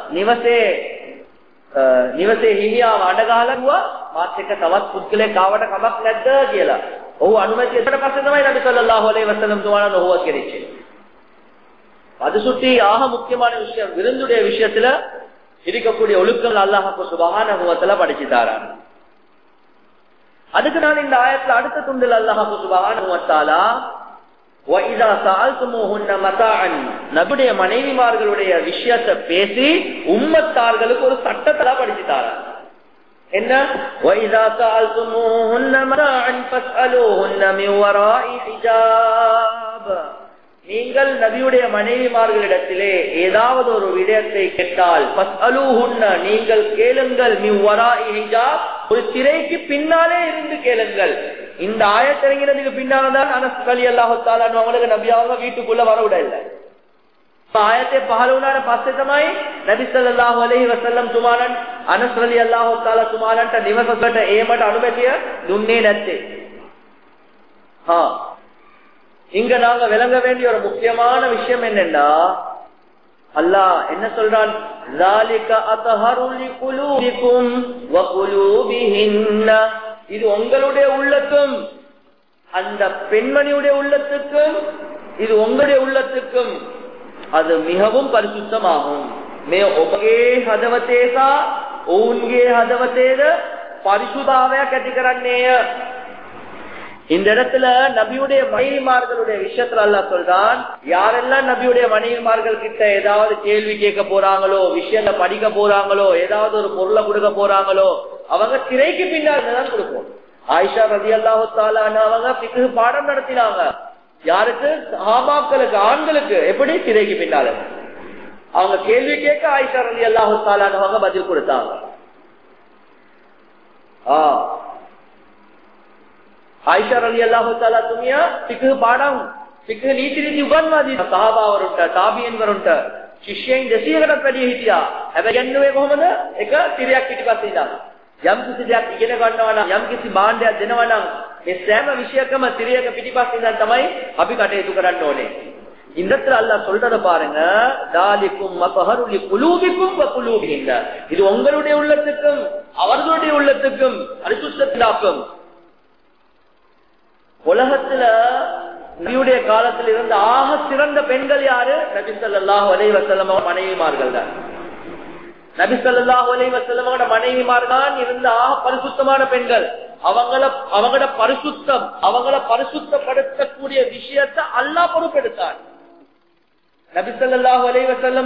නිවසේ හිමියාව අඬ ගහලා ගුවා මාත් එක්ක තවත් පුද්ගලෙක් ආවට කමක් නැද්ද කියලා. ඔහු අනුමැතිය ඊට පස්සේ තමයි නබි සල්ලල්ලාහු අලයිහි වසල්ලම් තුමාණන් ඔහුවත් ගෙනිච්චේ. அது சுற்றி ஆக முக்கியமான விஷயம் விருந்துடைய விஷயத்துல இருக்கக்கூடிய ஒழுக்கங்கள் அல்லாஹ் சுப்ஹானஹு வ தஆலா படிச்சு தரான். அதுக்கு நான் இந்த ஆயத்துல அடுத்த துண்டில் அல்லாஹ் சுப்ஹானஹு வ தஆலா வ இதா சஅல்துமுஹுன்ன மதாஅன் நபியுடைய மனைவிமார்களுடைய விஷயத்தை பேசி உம்மத்தார்களுக்கு ஒரு சட்டத்தை படிச்சு தரான். என்ன? வ இதா சஅல்துமுஹுன்ன மதாஅன் ஃபஸ்அலூஹுன்ன மின் வராஇ ஹிஜாப். நீங்கள் நபியுடைய மனைவிமார்களிடத்திலே ஏதாவது ஒரு விடயத்தை கேட்டால் நீங்கள் கேளுங்கள், ஒரு திரைக்கு பின்னாலே இருந்து கேளுங்கள். இந்த ஆயத்திறங்கிறதுக்கு பின்னால்தான் அனஸ் ரலியல்லாஹு தஆலா அவங்களுக்கு நபியாவங்க வீட்டுக்குள்ள வர விட இல்லை. ආයතේ පහළ වුණාට පස්සේ තමයි නබි සල්ලල්ලාහු අලයිහි වසල්ලම් තුමාණන් අනස් රලියල්ලාහු තාලා තුමාණන්ට නිවසකට ඒමට අනුමැතිය දුන්නේ නැත්තේ. இங்க நாங்க விளங்க வேண்டிய ஒரு முக்கியமான விஷயம் என்னன்னா, அல்லாஹ் என்ன சொல்றான்? ذَلِكَ أَطْهَرُ لِقُلُوبِكُمْ وَقُلُوبِهِنَّ. இது உங்களுடைய உள்ளத்துக்கும் அந்த பெண்மணியுடைய உள்ளத்துக்கும் இது உங்களுடைய உள்ளத்துக்கும் அது மிகவும் பரிசுத்தமாகும். மே ඔබගේ හදවතේ සහ ඔවුන්ගේ හදවතේද பரிசுத்தாවයක් ඇති කරන්නේය. இந்த இடத்துல நபியுடைய மனைவிமார்களுடைய விஷயத்துல அல்லாஹ் சொல்றான், யாரெல்லாம் நபியுடைய மனைவிமார்கள் கிட்ட ஏதாவது கேள்வி கேட்க போறாங்களோ, விஷயத்தை படிக்க போறாங்களோ, ஏதாவது ஒரு பொருளை கொடுக்க போறாங்களோ, அவங்க திரைக்கு பின்னால் தான் கொடுப்போம். ஆயிஷா ரலியல்லாஹு தஆலா அவங்க ஃபிக்ஹ் பாடம் நடத்தினாங்க. யாருக்கு? சஹாபாக்களுக்கு, ஆண்களுக்கு. எப்படி? திரைக்கு பின்னால. அவங்க கேள்வி கேட்க ஆயிஷா ரலியல்லாஹு தஆலா அவங்க பதில் கொடுத்தாங்க. ආයිෂා රලියල්ලාහු තාලා තුමිය ෆික්හ් පාඩම් ෆික්හ් නීති රීති උගන්වා දී සහාබාවරුන්ට තාබීන් වරුන්ට ශිෂ්‍යයන් 200කටත් වැඩි හිටියා. හැබැයි යන්නේ කොහොමද? එක තිරයක් පිටිපස්සේ ඉඳන් යම් කිසි දෙයක් ඉගෙන ගන්නවා නම්, යම් කිසි භාණ්ඩයක් දෙනවා නම් මේ සෑම විෂයකම තිරයක පිටිපස්සේ ඉඳන් තමයි අපි කටයුතු කරන්න ඕනේ. இந்த இடத்துல அல்லாஹ் சொல்றத பாருங்க, தாலிக்கும் மத்ஹரு லிகுலூபிக்கும் வ குலூபிஹின்ன. இது உங்களுடைய உள்ளத்துக்கும் அவர்களுடைய உள்ளத்துக்கும் பரிசுத்தமாக்கும். உலகத்துல நபியுடைய காலத்தில் இருந்த ஆக சிறந்த பெண்கள் யாரு? நபி ஸல்லல்லாஹு அலைஹி வஸல்லம் மனைவிமார்கள் தான். நபி ஸல்லல்லாஹு அலைஹி வஸல்லம் மனைவிமார்கள் இருந்த ஆக பரிசுத்தமான பெண்கள். அவங்கள பரிசுத்தம், அவங்கள பரிசுத்தப்படுத்தக்கூடிய விஷயத்தை அல்லாஹ் பொறுப்பெடுத்தார். நபி ஸல்லல்லாஹு அலைஹி வஸல்லம்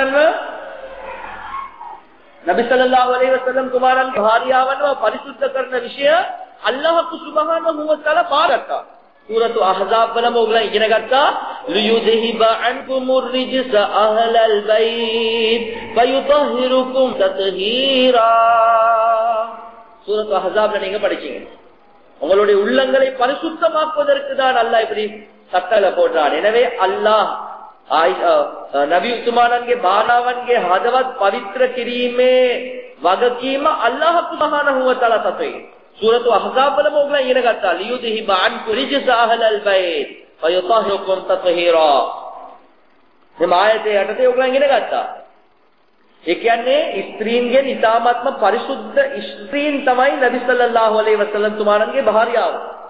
துமாரன் भार्यावन परिशुद्ध करने विषय अल्लाह सुब्हानहु व तआला पारता. सूरत अहज़ाब वल मोगला इගෙන ගත්තා लियुذहिबा अन्कुमुर रिजस अहलल बैत फयुतहिरुकुम तत्हीरा. सूरत अहज़ाब्ல நீங்க படிச்சீங்க. உங்களுடைய உள்ளங்களை பரிசுத்தமாக்குவதற்கு தான் அல்லாஹ் இப்படி சட்டளை போடுறான். எனவே அல்லாஹ் नबी उस्मानන්ගේ බානාවන්ගේ හදවත් පවිත්‍ර කිරීමේ වගකීම අල්ලාහ් සුබ්හානහු ව තාලා සතුයි. සූරතු අහ්සාබ් වල මොග්ලා ඉගෙන ගත්තා ලියුදිහිබ අන් රිජස අහලල් බයිත් ෆයුතහිරුකුම් තත්හීරා. මේ ආයතේ යටතේ ඔයගොල්ලෝ ඉගෙන ගත්තා. ඒ කියන්නේ ස්ත්‍රීන්ගෙන් ඉතාමත්ම පරිසුද්ධ ස්ත්‍රීන් තමයි නබි සල්ලල්ලාහු අලයිහි වසල්ලම් තුමාණන්ගේ භාර්යාව.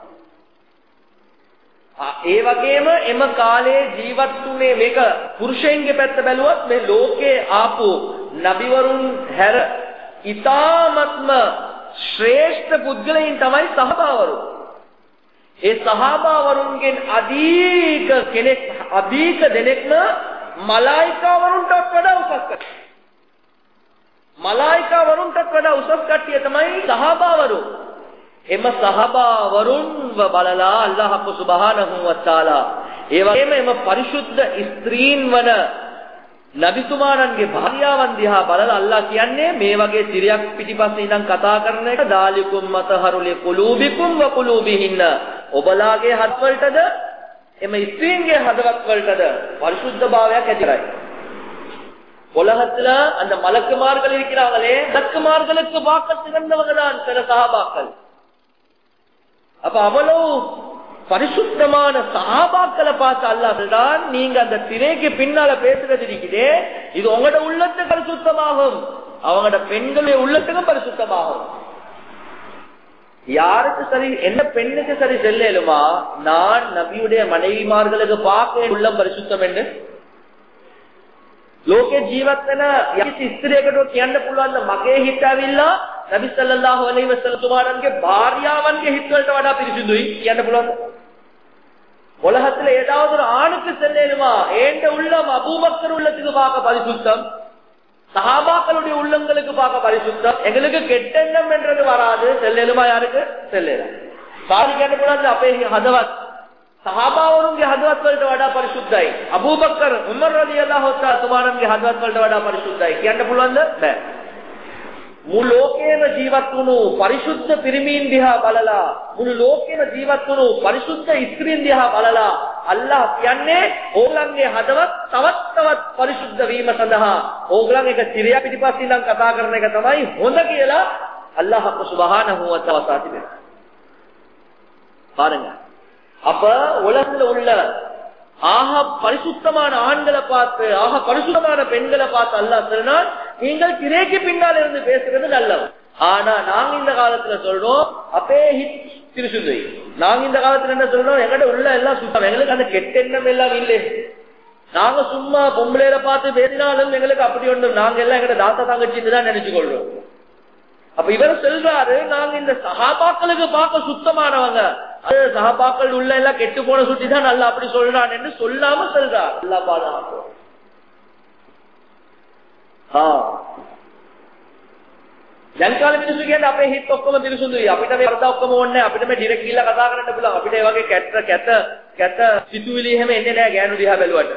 ඒ වගේම එම කාලේ ජීවත් වුණේ මේක පුරුෂයන්ගේ පැත්ත බැලුවත් මේ ලෝකේ ආපු නබිවරුන් හැර ඉතාමත්ම ශ්‍රේෂ්ඨ පුද්ගලයන් තමයි සහාබාවරු. ඒ සහාබාවරුන්ගෙන් අධික දෙනෙක්ම මලායිකාවරුන්ටත් වඩා උසස් කට්ටිය. මලායිකාවරුන්ටත් වඩා උසස් කට්ටිය තමයි සහාබාවරු. එම සහාබාවරුන්ව බලලා අල්ලාහ් සුබ්හානහු ව තාලා ඒ වගේම එම පරිශුද්ධ ස්ත්‍රීන් වන නබිතුමාණන්ගේ භාර්යාවන් දිහා බලලා අල්ලාහ් කියන්නේ මේ වගේ සිරියක් පිටිපස්සේ ඉඳන් කතා කරන එක දාලිකුම් මතහරුලි කුලූබිකුම් ව කුලූබිහින්න ඔබලාගේ හදවතටද එම ස්ත්‍රීන්ගේ හදවත් වලටද பரிசுத்தභාවයක් ඇතිරයි. உலகத்துல அந்த மலக்குமார்கள் இருக்கிறாங்களே மலக்குமார்களுக்கு பார்க்க சிறந்தவங்க தான் சில சஹாபாக்கள். அப்ப அவ்வளவு பரிசுத்தமான சஹாபாக்களை பார்த்து அல்லாஹ் சொல்றான், நீங்க அந்த திரைக்கு பின்னால பேசுறது இருக்குதே இது உங்களோட உள்ளத்துக்கு பரிசுத்தமாகும், அவங்களோட பெண்களுடைய உள்ளத்துக்கும் பரிசுத்தமாகும். யாருக்கு சரி என்ன பெண்ணுக்கு சரி செல்லுமா நான் நபியுடைய மனைவிமார்களுக்கு பார்க்க உள்ளம் பரிசுத்தம் என்று ලෝකේ ජීවත් වෙන යම් ස්ත්‍රියකට කියන්න පුළුවන් මගේ හිත ඇවිල්ලා නබි සල්ලල්ලාහු අලයිහි වසල්ලම් තුමාණන්ගේ භාර්යාවන්ගේ හිත වලට වඩා පිරිසිදුයි කියන්න පුළුවන්. உலகத்துல ஏதாவது ஒரு ஆணுக்கு செல்லுமா ஏண்ட உள்ளம் அபூபக்கர் உள்ளத்துக்கு பார்க்க பரிசுத்தம், சஹாபாக்களுடைய உள்ளங்களுக்கு பார்க்க பரிசுத்தம், எங்களுக்கு கெட்டெண்ணம் என்றது வராது. செல்லுமா யாருக்கு செல்லலாம் சாரி කියන්න පුළුවන් අපේ හදවත් සහාබාවරුන්ගේ හදවත් වලට වඩා පරිසුද්ධයි, අබූබකර් උමර් රලියල්ලාහු තාලා තුමාණන්ගේ හදවත් වලට වඩා පරිසුද්ධයි කියන්න පුළුවන්ද? බෑ. මුළු ලෝකේම ජීවත් වුණු පරිසුද්ධ පිරිමීන් දිහා බලලා මුළු ලෝකේම ජීවත් වුණු පරිසුද්ධ ස්ත්‍රීන් දිහා බලලා අල්ලාහ් කියන්නේ ඕගලන්ගේ හදවත් තවත් පරිසුද්ධ වීම සඳහා ඕගලන් එක සිරියා පිටිපස්සේ ඉඳන් කතා කරන එක තමයි හොඳ කියලා අල්ලාහ් සුබ්හානහු වතාලා තිබෙනවා. பாருங்க, அப்ப உலகத்துல உள்ள ஆக பரிசுத்தமான ஆண்களை பார்த்து ஆக பரிசுத்தமான பெண்களை பார்த்து அல்லாஹ் சொன்னான், நீங்கள் திரைக்கு பின்னால் இருந்து பேசுறது நல்லது. ஆனா நாங்க இந்த காலத்துல சொல்றோம் அப்பே திருசுதை. நாங்க இந்த காலத்துல என்ன சொல்றோம், எங்கட உள்ள எல்லாம் சுத்தம், எங்களுக்கு அந்த கெட்ட எண்ணம் எல்லாம் இல்லை. நாங்க சும்மா பொம்பளையில பார்த்து பேசினாலும் எங்களுக்கு அப்படி ஒன்று நாங்க எல்லாம் எங்கட தாத்தா தங்கச்சின்னு தான் நினைச்சு கொள்றோம். அப்ப இவர் சொல்றாரு, நாங்க இந்த சஹாபாக்களுக்கு பார்க்க சுத்தமானவங்க, அது சஹாபாக்கள் உள்ள எல்லாம் கெட்டு போன சுட்டி தான் நல்லா அப்படி சொல்றான் என்று சொல்லாம சொல்றார். அல்லா பாதுகாப்போம். ජනකාල මිනිස්සු කියන්නේ අපේ හිත ඔක්කොම පිරිසුදුයි, අපිට මේ වරද ඔක්කොම ඕනේ, අපිට මේ ඩිරෙක්ට් ගිහිල්ලා කතා කරන්න පුළුවන්, අපිට ඒ වගේ කැත සිතුවිලි එහෙම එන්නේ නැහැ ගෑනු දිහා බැලුවට.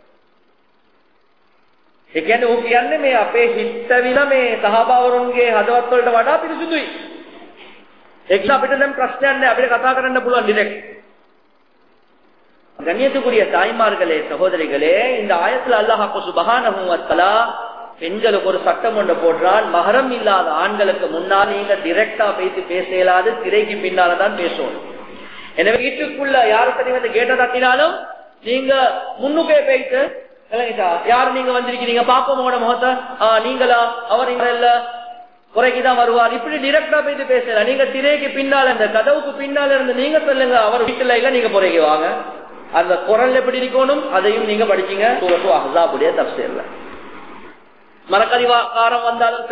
ඒ කියන්නේ ਉਹ කියන්නේ මේ අපේ හිත විලා මේ සහාබාවරුන්ගේ හදවත් වලට වඩා පිරිසුදුයි. ඒක අපිට දැන් ප්‍රශ්නයක් නැහැ, අපිට කතා කරන්න පුළුවන් ඩිරෙක්ට්. கண்ணியத்துக்குரிய தாய்மார்களே சகோதரிகளே, இந்த ஆயத்துல அல்லாஹ் சுப்ஹானஹு வ தஆலா பெண்களுக்கு ஒரு சட்டம் ஒன்று போடுறான், மஹரம் இல்லாத ஆண்களுக்கு முன்னால் நீங்க டைரக்டா பேச இயலாது, திரைக்கு பின்னால்தான் பேசணும். எனவே வீட்டுக்குள்ள யாரு சரி வந்து கேட்ட தட்டினாலும் நீங்க முன்னுக்கே போயிட்டு யாரு நீங்க வந்திருக்கீங்க பாப்போம் உங்களோட முகத்தை, நீங்களா அவர் நீங்க இல்ல குறைக்குதான் வருவார், இப்படி டைரக்டா போயிட்டு பேசலாம். நீங்க திரைக்கு பின்னால இந்த கதவுக்கு பின்னால இருந்து நீங்க சொல்லுங்க அவர் வீட்டுல இல்ல நீங்க குறைக்கு வாங்க, அந்த குரல் எப்படி இருக்கணும் அதையும் நீங்க படிச்சீங்க சூரத்து அஹ்ஸாபுடைய தஃப்ஸீர்ல. மரக்கறிக்காரன் வந்தாலும்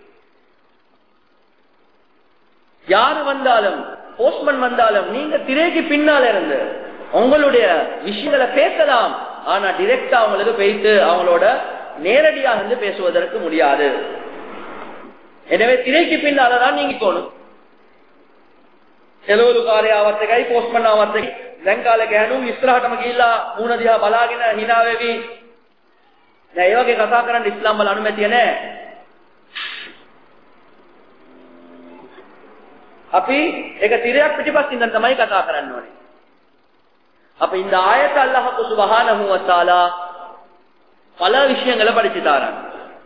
யாரு வந்தாலும் போஸ்ட்மேன் வந்தாலும் நீங்க திரைக்கு பின்னால இருந்து உங்களுடைய விஷயங்களை பேசலாம், ஆனா டைரக்டா அவங்களுக்கு பேசி அவங்களோட நேரடியாக இருந்து பேசுவதற்கு முடியாது. எனவே திரைக்கு பின்னாலதான் நீங்க போகணும். එළවලුකාරය ආවත් එකයි පෝස්ට්මන් ආවත් එකයි දැන් කාලේ ගෑනු ඉස්සරහටම ගිහිල්ලා මූණ දිහා බලාගෙන hina වෙවි දැන් ඒ වගේ කතා කරන්න ඉස්ලාම් වල අනුමැතිය නැහැ. අපි ඒක තිරයක් පිටිපස්සින් ඉඳන් තමයි කතා කරන්න ඕනේ. அப்ப இந்த ஆயத்தை அல்லாஹ் சுப்ஹானஹு வ தஆலா பல விஷயங்களை படிச்சு தரான்.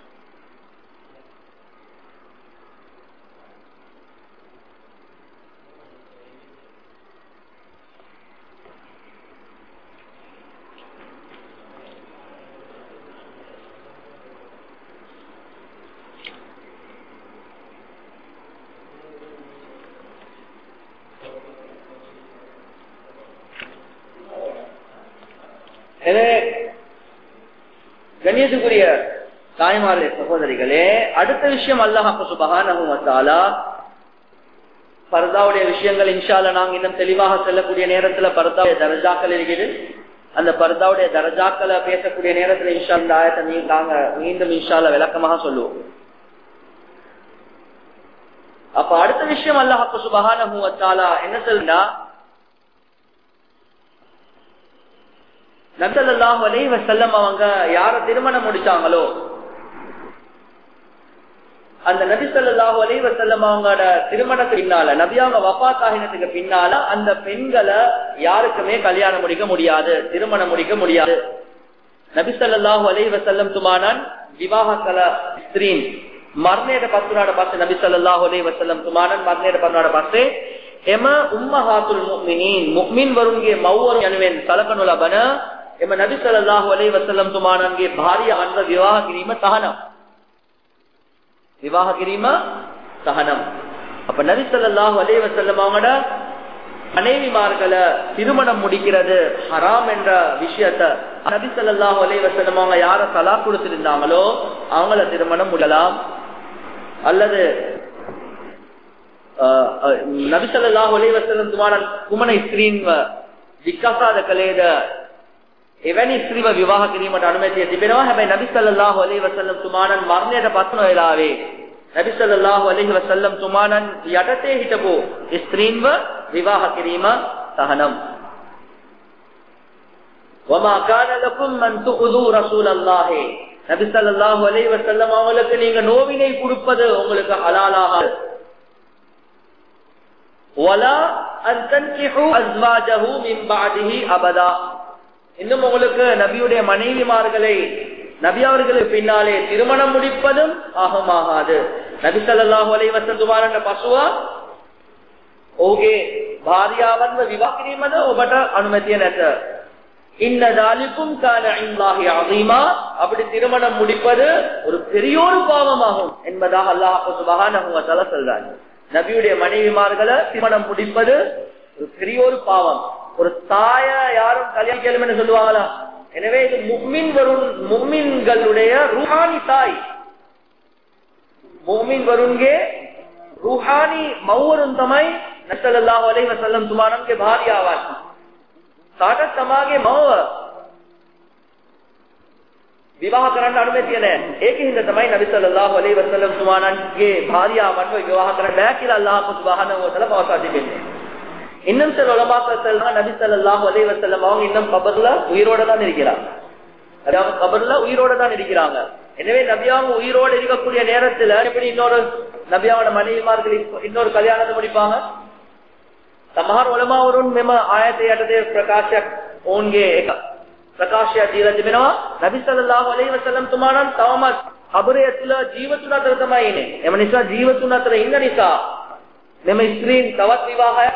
கண்ணியத்துக்குரிய தாய்மார்களே சகோதரிகளே, அடுத்த விஷயம் அல்லாஹ் சுப்ஹானஹு வ தஆலா பர்தாவுடைய விஷயங்கள் இன்ஷா அல்லாஹ் நாங்க இன்னும் தெளிவாக செல்லக்கூடிய நேரத்துல பர்தாவுடைய தரஜாக்கள் இருக்குது. அந்த பர்தாவுடைய தரஜாக்களை பேசக்கூடிய நேரத்துல இன்ஷா இந்த ஆயத்தை நாங்க மீண்டும் இன்ஷா அல்லாஹ் விளக்கமாக சொல்லுவோம். அப்ப அடுத்த விஷயம் அல்லாஹ் சுப்ஹானஹு வ தஆலா என்ன சொல்றா, நபி ஸல்லல்லாஹு அலைஹி வஸல்லம் அவங்க யார திருமணம் முடிச்சாங்களோ அந்த நபி ஸல்லல்லாஹு அலைஹி வஸல்லம் அவங்களோட திருமணத்துக்கு பின்னால நபி அவங்க வஃபாத் ஆகினதுக்கு பின்னால அந்த பெண்களை யாருக்குமே கல்யாணம் முடிக்க முடியாது, திருமணம் முடிக்க முடியாது. நபி ஸல்லல்லாஹு அலைஹி வஸல்லம் துமானன் විවාහ කළ ස්ත්‍රීන් මරණයට පත් වුණාට පස්සේ නබි සල්ලල්ලාහු අලයිහි වසල්ලම් තුමාණන් මරණයට පත් වුණාට පස්සේ එම උම්මහාතුල් මුමිනීන් මුමින් වරුන්ගේ මව්වරු යනුවෙන් සලකනු ලබන එම නබි සල්ලල්ලාහු අලයිහි වසල්ලම් තුමාණන්ගේ භාර්යාවන්ව විවාහ කිරීම තහනම්. විවාහ කිරීම තහනම්. අප නබி සල්ලල්ලාහு අලයිහி වසල්லம் அவங்களோட மனைவிமார்களை திருமணம் முடிக்கிறது ஹராம் என்ற விஷயத்தை நபி ஸல்லல்லாஹு அலைஹி வஸல்லம் அவங்க யார தலாக் கொடுத்திருந்தாங்களோ அவங்கள திருமணம் முடியலாம். அல்லது නබි සල්ලල්ලාහු අලයිහි වසල්ලම් තුමාණන් කුමන ස්ත්‍රීන්ව විකාසාද කළේද එවැනි ස්ත්‍රීව විවාහ කිරීමට අනුමැතිය තිබෙනවා. හැබැයි නබි සල්ලල්ලාහු අලයිහි වසල්ලම් තුමාණන් මරණයට පත් වන වෙලාවේ නබි සල්ලල්ලාහු අලයිහි වසල්ලම් තුමාණන් යටතේ හිටපු ස්ත්‍රීන්ව විවාහ කිරීම තහනම්. وما كان لكم من تؤذوا رسول الله நபி ஸல்லல்லாஹு அலைஹி வஸல்லம் அவங்களுக்கு நீங்க நோவினை கொடுப்பது உங்களுக்கு ஹலாலாக ولا ان تنكحوا ازواجه من بعده ابدا இன்னும் உங்களுக்கு நபியுடைய மனைவிமார்களை நபி அவர்களுக்கு பின்னாலே திருமணம் முடிப்பதும் ஆகமாகாது. நபி ஸல்லல்லாஹு අලයිහි වසල්ලම් පසුව ඔහුගේ භාර්යාවන්ව විවාහ කිරීමද ඔබට අනුමැතිය නැත. இன்ன ذلكم كان عند الله عظيما அப்படி திருமணம் முடிப்பது ஒரு பெரியோரு பாவமாகும் என்பதாக அல்லாஹ் சுப்ஹானஹு வ தஆலா சொல்றார். நபியுடைய மனைவிமார்களை திருமணம் முடிப்பது ஒரு பெரியோரு பாவம். ஒரு தாய யாரும் கல்யாணம் கேளும்னு சொல்லுவாங்களா? எனவே இது முஃமின்களுடைய ரூஹானி தாய், முஃமின் வருண்ගේ रूहानी मवरुन තමයි नबी सल्लल्लाहु अलैहि वसल्लम तुमानන්ගේ භාර්යාවන්. කාට තමාගේ මව විවාහ කරන්න අනුමැතිය නැහැ. ඒකින්ද තමයි නබි සල්ලල්ලාහු අලයිහි වසල්ලම් තුමානන්ගේ භාර්යාවන්ව විවාහ කරන්න බෑ කියලා අල්ලාහ් සුබ්හානහු වතාලා පවසා තිබෙන්නේ. இன்னும் சில உலமாக்கள் சொல்றாங்க நபி ஸல்லல்லாஹு அலைஹி வஸல்லம் அவங்க இன்னும் கபர்ல உயிரோட தான் இருக்கிறாங்க. அதாவது கபர்ல உயிரோட தான் இருக்கிறாங்க. எனவே நபியாவும் உயிரோடு இருக்கக்கூடிய நேரத்துல எப்படி இன்னொரு நபியாவோட மனைவிமார்கள் இன்னொரு கல்யாணத்தை முடிப்பாங்க? සමහර උලමාවරුන් මෙම ආයතය යටතේ ප්‍රකාශයක් ඕන්ගේ එක ප්‍රකාශය දීලා තිබෙනවා. නබි සල්ලල්ලාහු අලයිහි වසල්ලම් තුමාණන් තවමත් කබරය තුල ජීවතුන් අතර තමයි ඉන්නේ. එම නිසා ජීවතුන් අතර ඉන්න නිසා මෙම ස්ත්‍රීන් තවත් විවාහයක්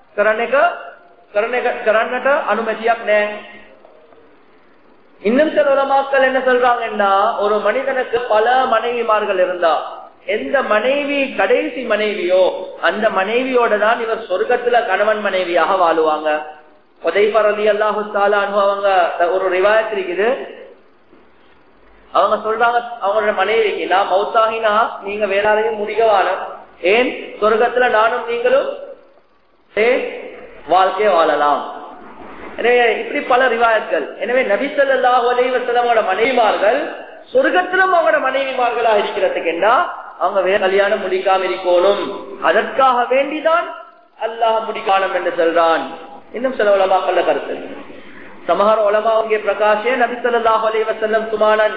කරන්නට අනුමැතියක් නැහැ. இன்னும் சில உலமாக்கள் என்ன சொல்றாங்கன்னா, ஒரு மனிதனுக்கு பல மனைவிமார்கள் இருந்தா எந்த மனைவி கடைசி மனைவியோ அந்த மனைவியோட தான் இவர் சொர்க்கத்துல கணவன் மனைவியாக வாழுவாங்க. ஹுதைஃபா ரலியல்லாஹு தஆலா அன்ஹு அவங்க ஒரு ரிவாயத் இருக்குது. அவங்க சொல்றாங்க அவங்களோட மனைவிக்கு, நான் மௌத்தாகினா நீங்க வேளாரையும் முடிக்கவான, ஏன் சொர்க்கத்துல நானும் நீங்களும் வாழ்க்கை வாழலாம். எனவே இப்படி பல ரிவாயத்கள். எனவே நபி ஸல்லல்லாஹு அலைஹி வஸல்லமோட மனைவிமார்கள் சொர்க்கத்திலும் அவங்களோட மனைவிமார்களாக இருக்கிறதுக்கு என்ன அவங்க வேற கல்யாணம் முடிக்காம இருக்கணும். அதற்காக வேண்டிதான் அல்லாஹ் முடிக்காலம் என்று சொல்றான். இன்னும் சில உலமாக்கள் கருத்து சமஹர் உலமாவுගේ ප්‍රකාශය නබි සල්ලල්ලාහු අලයිහි වසල්ලම් තුමාණන්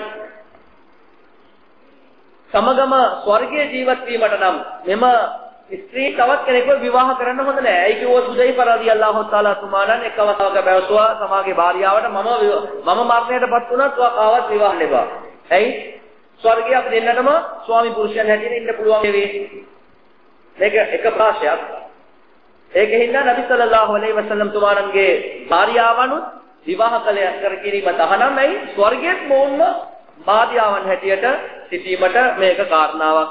සමගම ස්වර්ගයේ ජීවත් වීමට නම් මෙම ස්ත්‍රී තවත් කෙනෙක්ව විවාහ කරන්න හොඳ නැහැ. ඒක ඕ හුදයිෆා රලියල්ලාහු තාලා තුමාණන් එක් අවස්ථාවක පැවසුවා සමාගේ භාර්යාවට මම මරණයටපත් වුණත් ඔයාවත් විවාහ නෙබා. ඇයි? ස්වර්ගය අපි දෙන්නටම ස්වාමි පුරුෂයන් හැටියට ඉන්න පුළුවන් වේ. මේක එක ප්‍රාශයක්. ඒකෙන්ද නබි සල්ලල්ලාහු අලයිහි වසල්ලම් තුමාණන්ගේ භාර්යාවනුත් විවාහ කර කිරීම තහනම්යි ස්වර්ගයේ මොන්න භාර්යාවන් හැටියට සිටීමට මේක කාරණාවක්.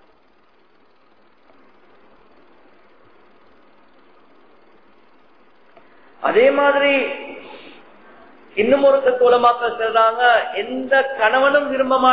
அதே மாதிரி இன்னும் ஒரு உலமாக்கள் சொல்றாங்க, எந்த கணவனும்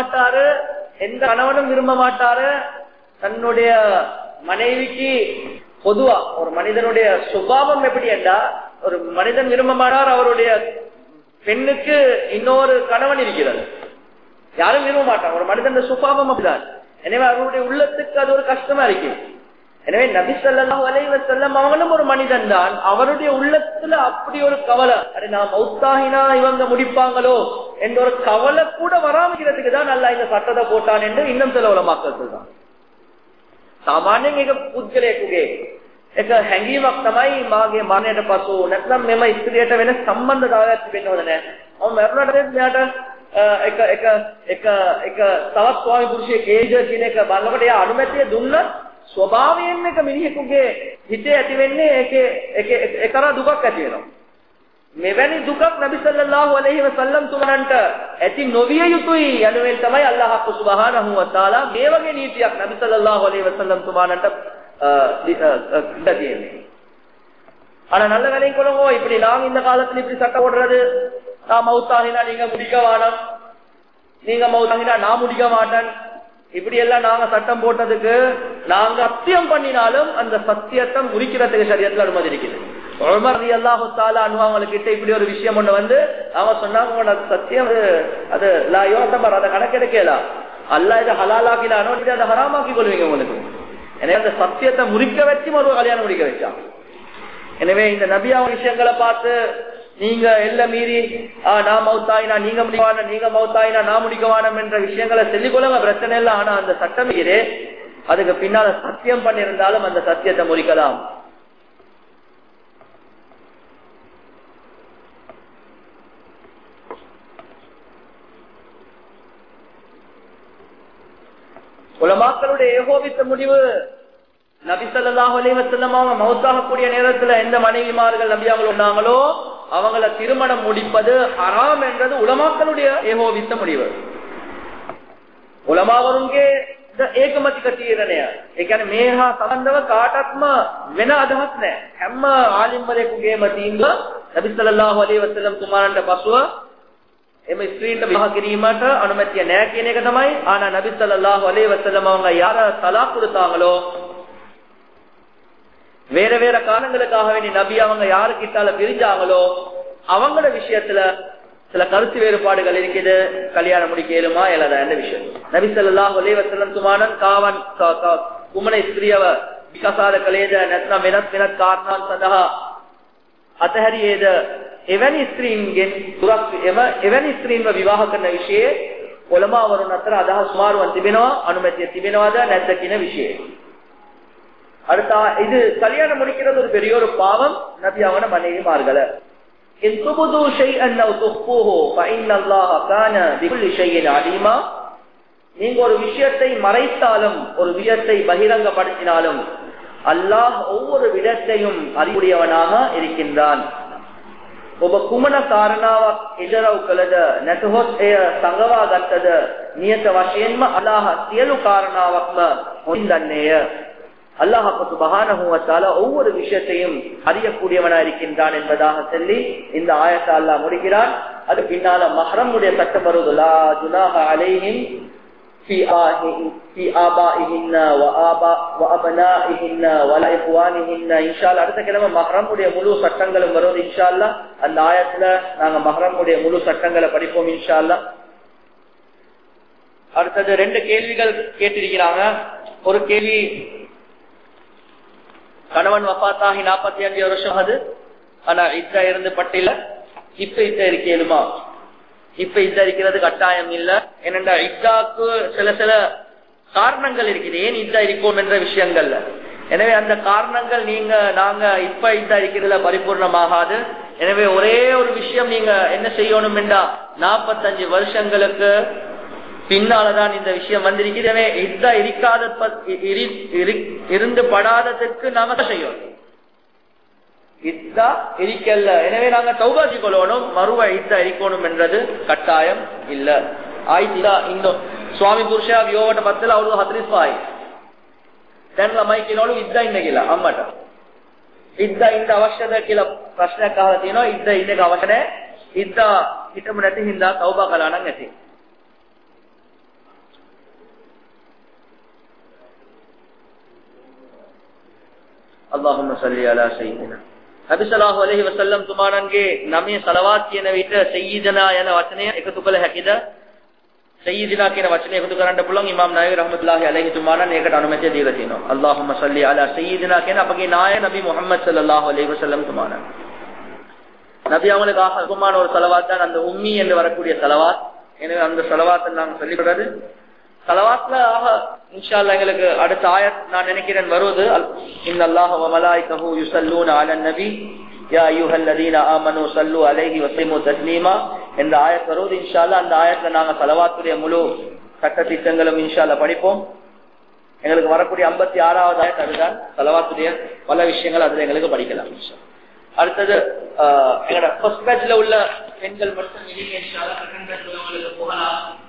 விரும்ப மாட்டாரு தன்னுடைய மனைவிக்கு. பொதுவா ஒரு மனிதனுடைய சுபாவம் எப்படி என்றா, ஒரு மனிதன் விரும்ப மாட்டார் அவருடைய பெண்ணுக்கு இன்னொரு கணவன் இருக்கிறது, யாரும் விரும்ப மாட்டாங்க. ஒரு மனிதன் சுபாவம் அப்படிதான். எனவே அவருடைய உள்ளத்துக்கு அது ஒரு கஷ்டமா இருக்கு. எனவே நபி ஸல்லல்லாஹு அலைஹி வஸல்லம் அவங்களும் ஒரு மனிதன் தான். அவருடைய உள்ளத்துல அப்படி ஒரு கவலை, அது நான் மௌத்தாகினா இவங்க முடிப்பாங்களோ என்ற ஒரு கவலை கூட வராமக்கிறதுக்கு தான் அல்லாஹ் இந்த சட்டத்தை போட்டான் என்று இன்னும் சில உலமாக்கள் சொல்றாங்க. සාමාන්‍යයෙන් ඒක පුද්ගලයෙකුගේ එක හැඟීමක් තමයි මාගේ මරණයට පසු නැත්නම් මෙම ස්ත්‍රියට වෙන සම්බන්ධතාවයක් තිබෙන්න ඕන නැහැ. මම මරණයට මෙයාට එක තවත් ස්වාමි පුරුෂයෙක් ඒජ කියන එක බලනකොට එයා අනුමැතිය දුන්නත් ස්වභාවයෙන් එක මිනිහෙකුගේ හිතේ ඇති වෙන්නේ ඒකේ දුකක් ඇති වෙනවා. මෙවැනි දුකක් නබි සල්ලල්ලාහු අලයිහි වසල්ලම් තුමන්ට ඇති නොවිය යුතුයි යනුවෙන් තමයි අල්ලාහ් සුබ්හානහු වතාලා මේ වගේ නීතියක් නබි සල්ලල්ලාහු අලයිහි වසල්ලම් තුමන්ට තියෙන්නේ. ஆனா நல்ல வேலையும் கொள்ளுங்க, இப்படி நாங்க இந்த காலத்துல இப்படி சட்டம் போடுறது, நான் மௌத்தாகினா நீங்க முடிக்க வேணாம், நீங்க மௌத்தாகினா நான் முடிக்க மாட்டேன், இப்படி எல்லாம் நாங்க சட்டம் போட்டதுக்கு நாங்க சத்தியம் பண்ணினாலும் அந்த சத்தியத்தை முறிக்கிறதுக்கு ஷரியத்துல அனுமதி இருக்குது. உமர் ரலியல்லாஹு தஆலா அன்ஹு அவங்ககிட்ட இப்படி ஒரு விஷயம் ஒண்ணு வந்து அவங்க சொன்னாங்க, சத்தியம் அது லா யோசமர், அதை கணக்கெடுக்கலாம், அல்லாஹ் இதை ஹலாலாக்கினானோ அதை ஹராமாக்கி கொள்வீங்க உங்களுக்கு. எனவே அந்த சத்தியத்தை முறிக்க வச்சு ஒரு கல்யாணம் முடிக்க வச்சான். எனவே இந்த நபியா விஷயங்களை பார்த்து நீங்க எல்லாம் மீறி நான் மௌத்தாயினா நீங்க முடிவான, நீங்க மௌத்தாயினா நான் முடிக்கவானம் என்ற விஷயங்களை சொல்லிக்கொள்ளுங்க, பிரச்சனை இல்லை. ஆனா அந்த சட்டம் இதே அதுக்கு பின்னால சத்தியம் பண்ணியிருந்தாலும் அந்த சத்தியத்தை முறிக்கலாம். உலமாக்களுடைய ஏகோபித்த முடிவு, நபி ஸல்லல்லாஹு அலைஹி வஸல்லம் அவங்க மௌத்தாகக்கூடிய நேரத்துல எந்த மனைவிமார்கள் நபியார்கள் சொன்னாங்களோ அவங்கள திருமணம் முடிப்பது ஹராம் என்றது உலமாக்களுடைய ஏகோபித்த முடிவு. උලමාවරුන්ගේ ඒකමතික තීරණය. ඒ කියන්නේ මේ හා සම්බන්ධව කාටත්ම වෙන අදහස් නැහැ. හැම ආලිම්වරයෙකුගේම තීන්දුව නබි සල්ලල්ලාහු අලයිහි වසල්ලම් තුමාන්ට පසුව එම ස්ත්‍රීන්ට විවාහ කිරීමට අනුමැතිය නැහැ කියන එක තමයි. ආනා නබி සල්ලල්ලාஹு අලයිහி වසල්லம் அவங்க யார தலாக் கொடுத்தாங்களோ வேற வேற காரணங்களுக்காக வேண்டி நபி அவங்க யாரு கிட்டால பிரிஞ்சாங்களோ அவங்களோட விஷயத்துல சில கருத்து வேறுபாடுகள் இருக்குது. கல்யாணம் முடிக்க இயலுமா இயலாதா என்ற விஷயம். நபி ஸல்லல்லாஹு அலைஹி වසල්ලම් තුමාණන් කාවන් කුමන ස්ත්‍රියව විකසාද කළේද නැත්නම් වෙනත් කාරණාන් සඳහා අතහැරියේද එවැනි ස්ත්‍රීන්ගෙන් තුරක් එවැනි ස්ත්‍රීන්ව විවාහ කරන විෂයේ උලමාවරුන් අතර අදහස් මාරුවන් තිබෙනවා. අනුමැතිය තිබෙනවද නැද්ද කියන විෂයේ. அடுத்த இது கல்யாணம் முடிக்கிறது ஒரு பெரிய ஒரு பாவம். நபி அவன மனைவிமார்கள إن تبدوا شيئا أو تخفوه فإن الله كان بكل شيء عليما. நீங்க ஒரு விஷயத்தை மறைத்தாலும் ஒரு விஷயத்தை பகிரங்கப்படுத்தினாலும் அல்லாஹ் ஒவ்வொரு விடத்தையும் அறிவுடையவனாக இருக்கின்றான். ඔබ කුමන කාරණාවක් ඉදරව් කළද නැතහොත් එය සංගවා ගත්තද නියත වශයෙන්ම අල්ලාහ් සියලු කාරණාවක්ම හොඳින් දන්නේය. அல்லாஹ் சுப்ஹானஹு வ தஆலா ஒவ்வொரு விஷயத்தையும் அறியக்கூடியவனாக இருக்கின்றான் என்பதாக சொல்லி இந்த ஆயத்தை அல்லாஹ் முடிக்கிறான். அது பின்னால மஹ்ரமுடைய சட்டம் வருது. லா ஜுனாஹ அலைஹிம் ஃபீ ஆபாஇஹின்ன வ அப்னாஇஹின்ன வ இஹ்வானிஹின்ன. இன்ஷாஅல்லாஹ் அடுத்த கிழமை மஹ்ரமுடைய முழு சட்டங்களும் வருது இன்ஷாஅல்லாஹ். அந்த ஆயத்துல நாங்க மஹ்ரமுடைய முழு சட்டங்களை படிப்போம் இன்ஷாஅல்லாஹ். அடுத்தது 2 கேள்விகள் கேட்டிருக்கிறாங்க. ஒரு கேள்வி, கணவன் வஃபாத்தாகி 45 வருஷம் ஆகுது, ஆனா இத்தா இருந்து பட்டியல இப்ப இத்தா இருக்கேலுமா? இப்ப இத்தா இருக்கிறது கட்டாயம் இல்ல. ஏனென்றா இத்தாக்கு சில காரணங்கள் இருக்குது ஏன் இத்தா இருக்கும் என்ற விஷயங்கள்ல. எனவே அந்த காரணங்கள் நாங்க இப்ப இத்தா இருக்கிறதுல பரிபூர்ணமாகாது. எனவே ஒரே ஒரு விஷயம் நீங்க என்ன செய்யணும் என்றா 45 வருஷங்களுக்கு பின்னால்தான் இந்த விஷயம் வந்திருக்கிறவே. இத்தா இருக்காத இருந்து படாததுக்கு நாம செய்யணும். இத்தா இருக்கல்ல, எனவே நாங்க தௌபாசி கொள்ளணும். மறுவ இத்தா இருக்கணும் என்றது கட்டாயம் இல்ல. ஆயிட்டா இந்த சுவாமி புருஷா வியோවට පත්ලා අවුරුදු 45යි. දැන් ළමයි කියනවලු ඉද්දා ඉන්න කියලා අම්මට. ඉද්දා ඉන්න අවශ්‍යද කියලා ප්‍රශ්නයක් අහලා තියෙනවා. ඉද්දා ඉන්න එක අවශ්‍ය නැහැ. ඉද්දා හිටම නැති හින්දා තෞබා කළා නම් ඇති. අල්ලාහුම්ම සල්ලි අලා සයීදිනා. නබි සල්ලල්ලාහු අලයිහි වසල්ලම් තුමාණන්ගේ නමේ සලවාත් කියන විට සයීදනා යන වචනය එකතු කළ හැකිද? සයීදිනා කියන වචනේ එකතු කරන්න පුළුවන් ඉමාම් නායක රහමතුල්ලාහි අලයිහි තුමාණන් ඒකට අනුමැතිය දීලා තියෙනවා. අල්ලාහුම්ම සල්ලි අලා සයීදිනා කියන අපගේ නායක නබි මුහම්මද් ஸல்லல்லாஹு அலைஹி வஸல்லம் துமானன். நபி அவங்களுக்கு ஆகமான ஒரு ஸலவாத் தான் அந்த உம்மி என்று வரக்கூடிய ஸலவாத். எனவே அந்த ஸலவாத்தை நாம் சொல்லிக்கிறது. ஸலவாத்ல இன்ஷா அல்லாஹ் எங்களுக்கு அடுத்த ஆயத் நான் நினைக்கிறேன் வருது இன்னல்லாஹ வ மலாயிகஹு யுஸல்லூன அலன் நபி யா அய்யுஹல்லதீன ஆமனூ ஸல்லு அலைஹி வஸல்லிமு தஸ்லீமா என்ற ஆயத் வருது. இன்ஷா அல்லாஹ் அந்த ஆயத்துல நாங்க ஸலவாத்துடைய முழு சட்ட திட்டங்களும் இன்ஷா அல்லாஹ் படிப்போம். எங்களுக்கு வரக்கூடிய 56வது ஆயத் அதுதான். ஸலவாத்துடைய பல விஷயங்கள் அதுல எங்களுக்கு படிக்கலாம். அடுத்தது எங்களோட ஃபர்ஸ்ட் பேட்ச்ல உள்ள பெண்கள் மட்டும் இன்ஷா அல்லாஹ் செகண்ட் பேட்ச்ல உங்களுக்கு போகலாம்.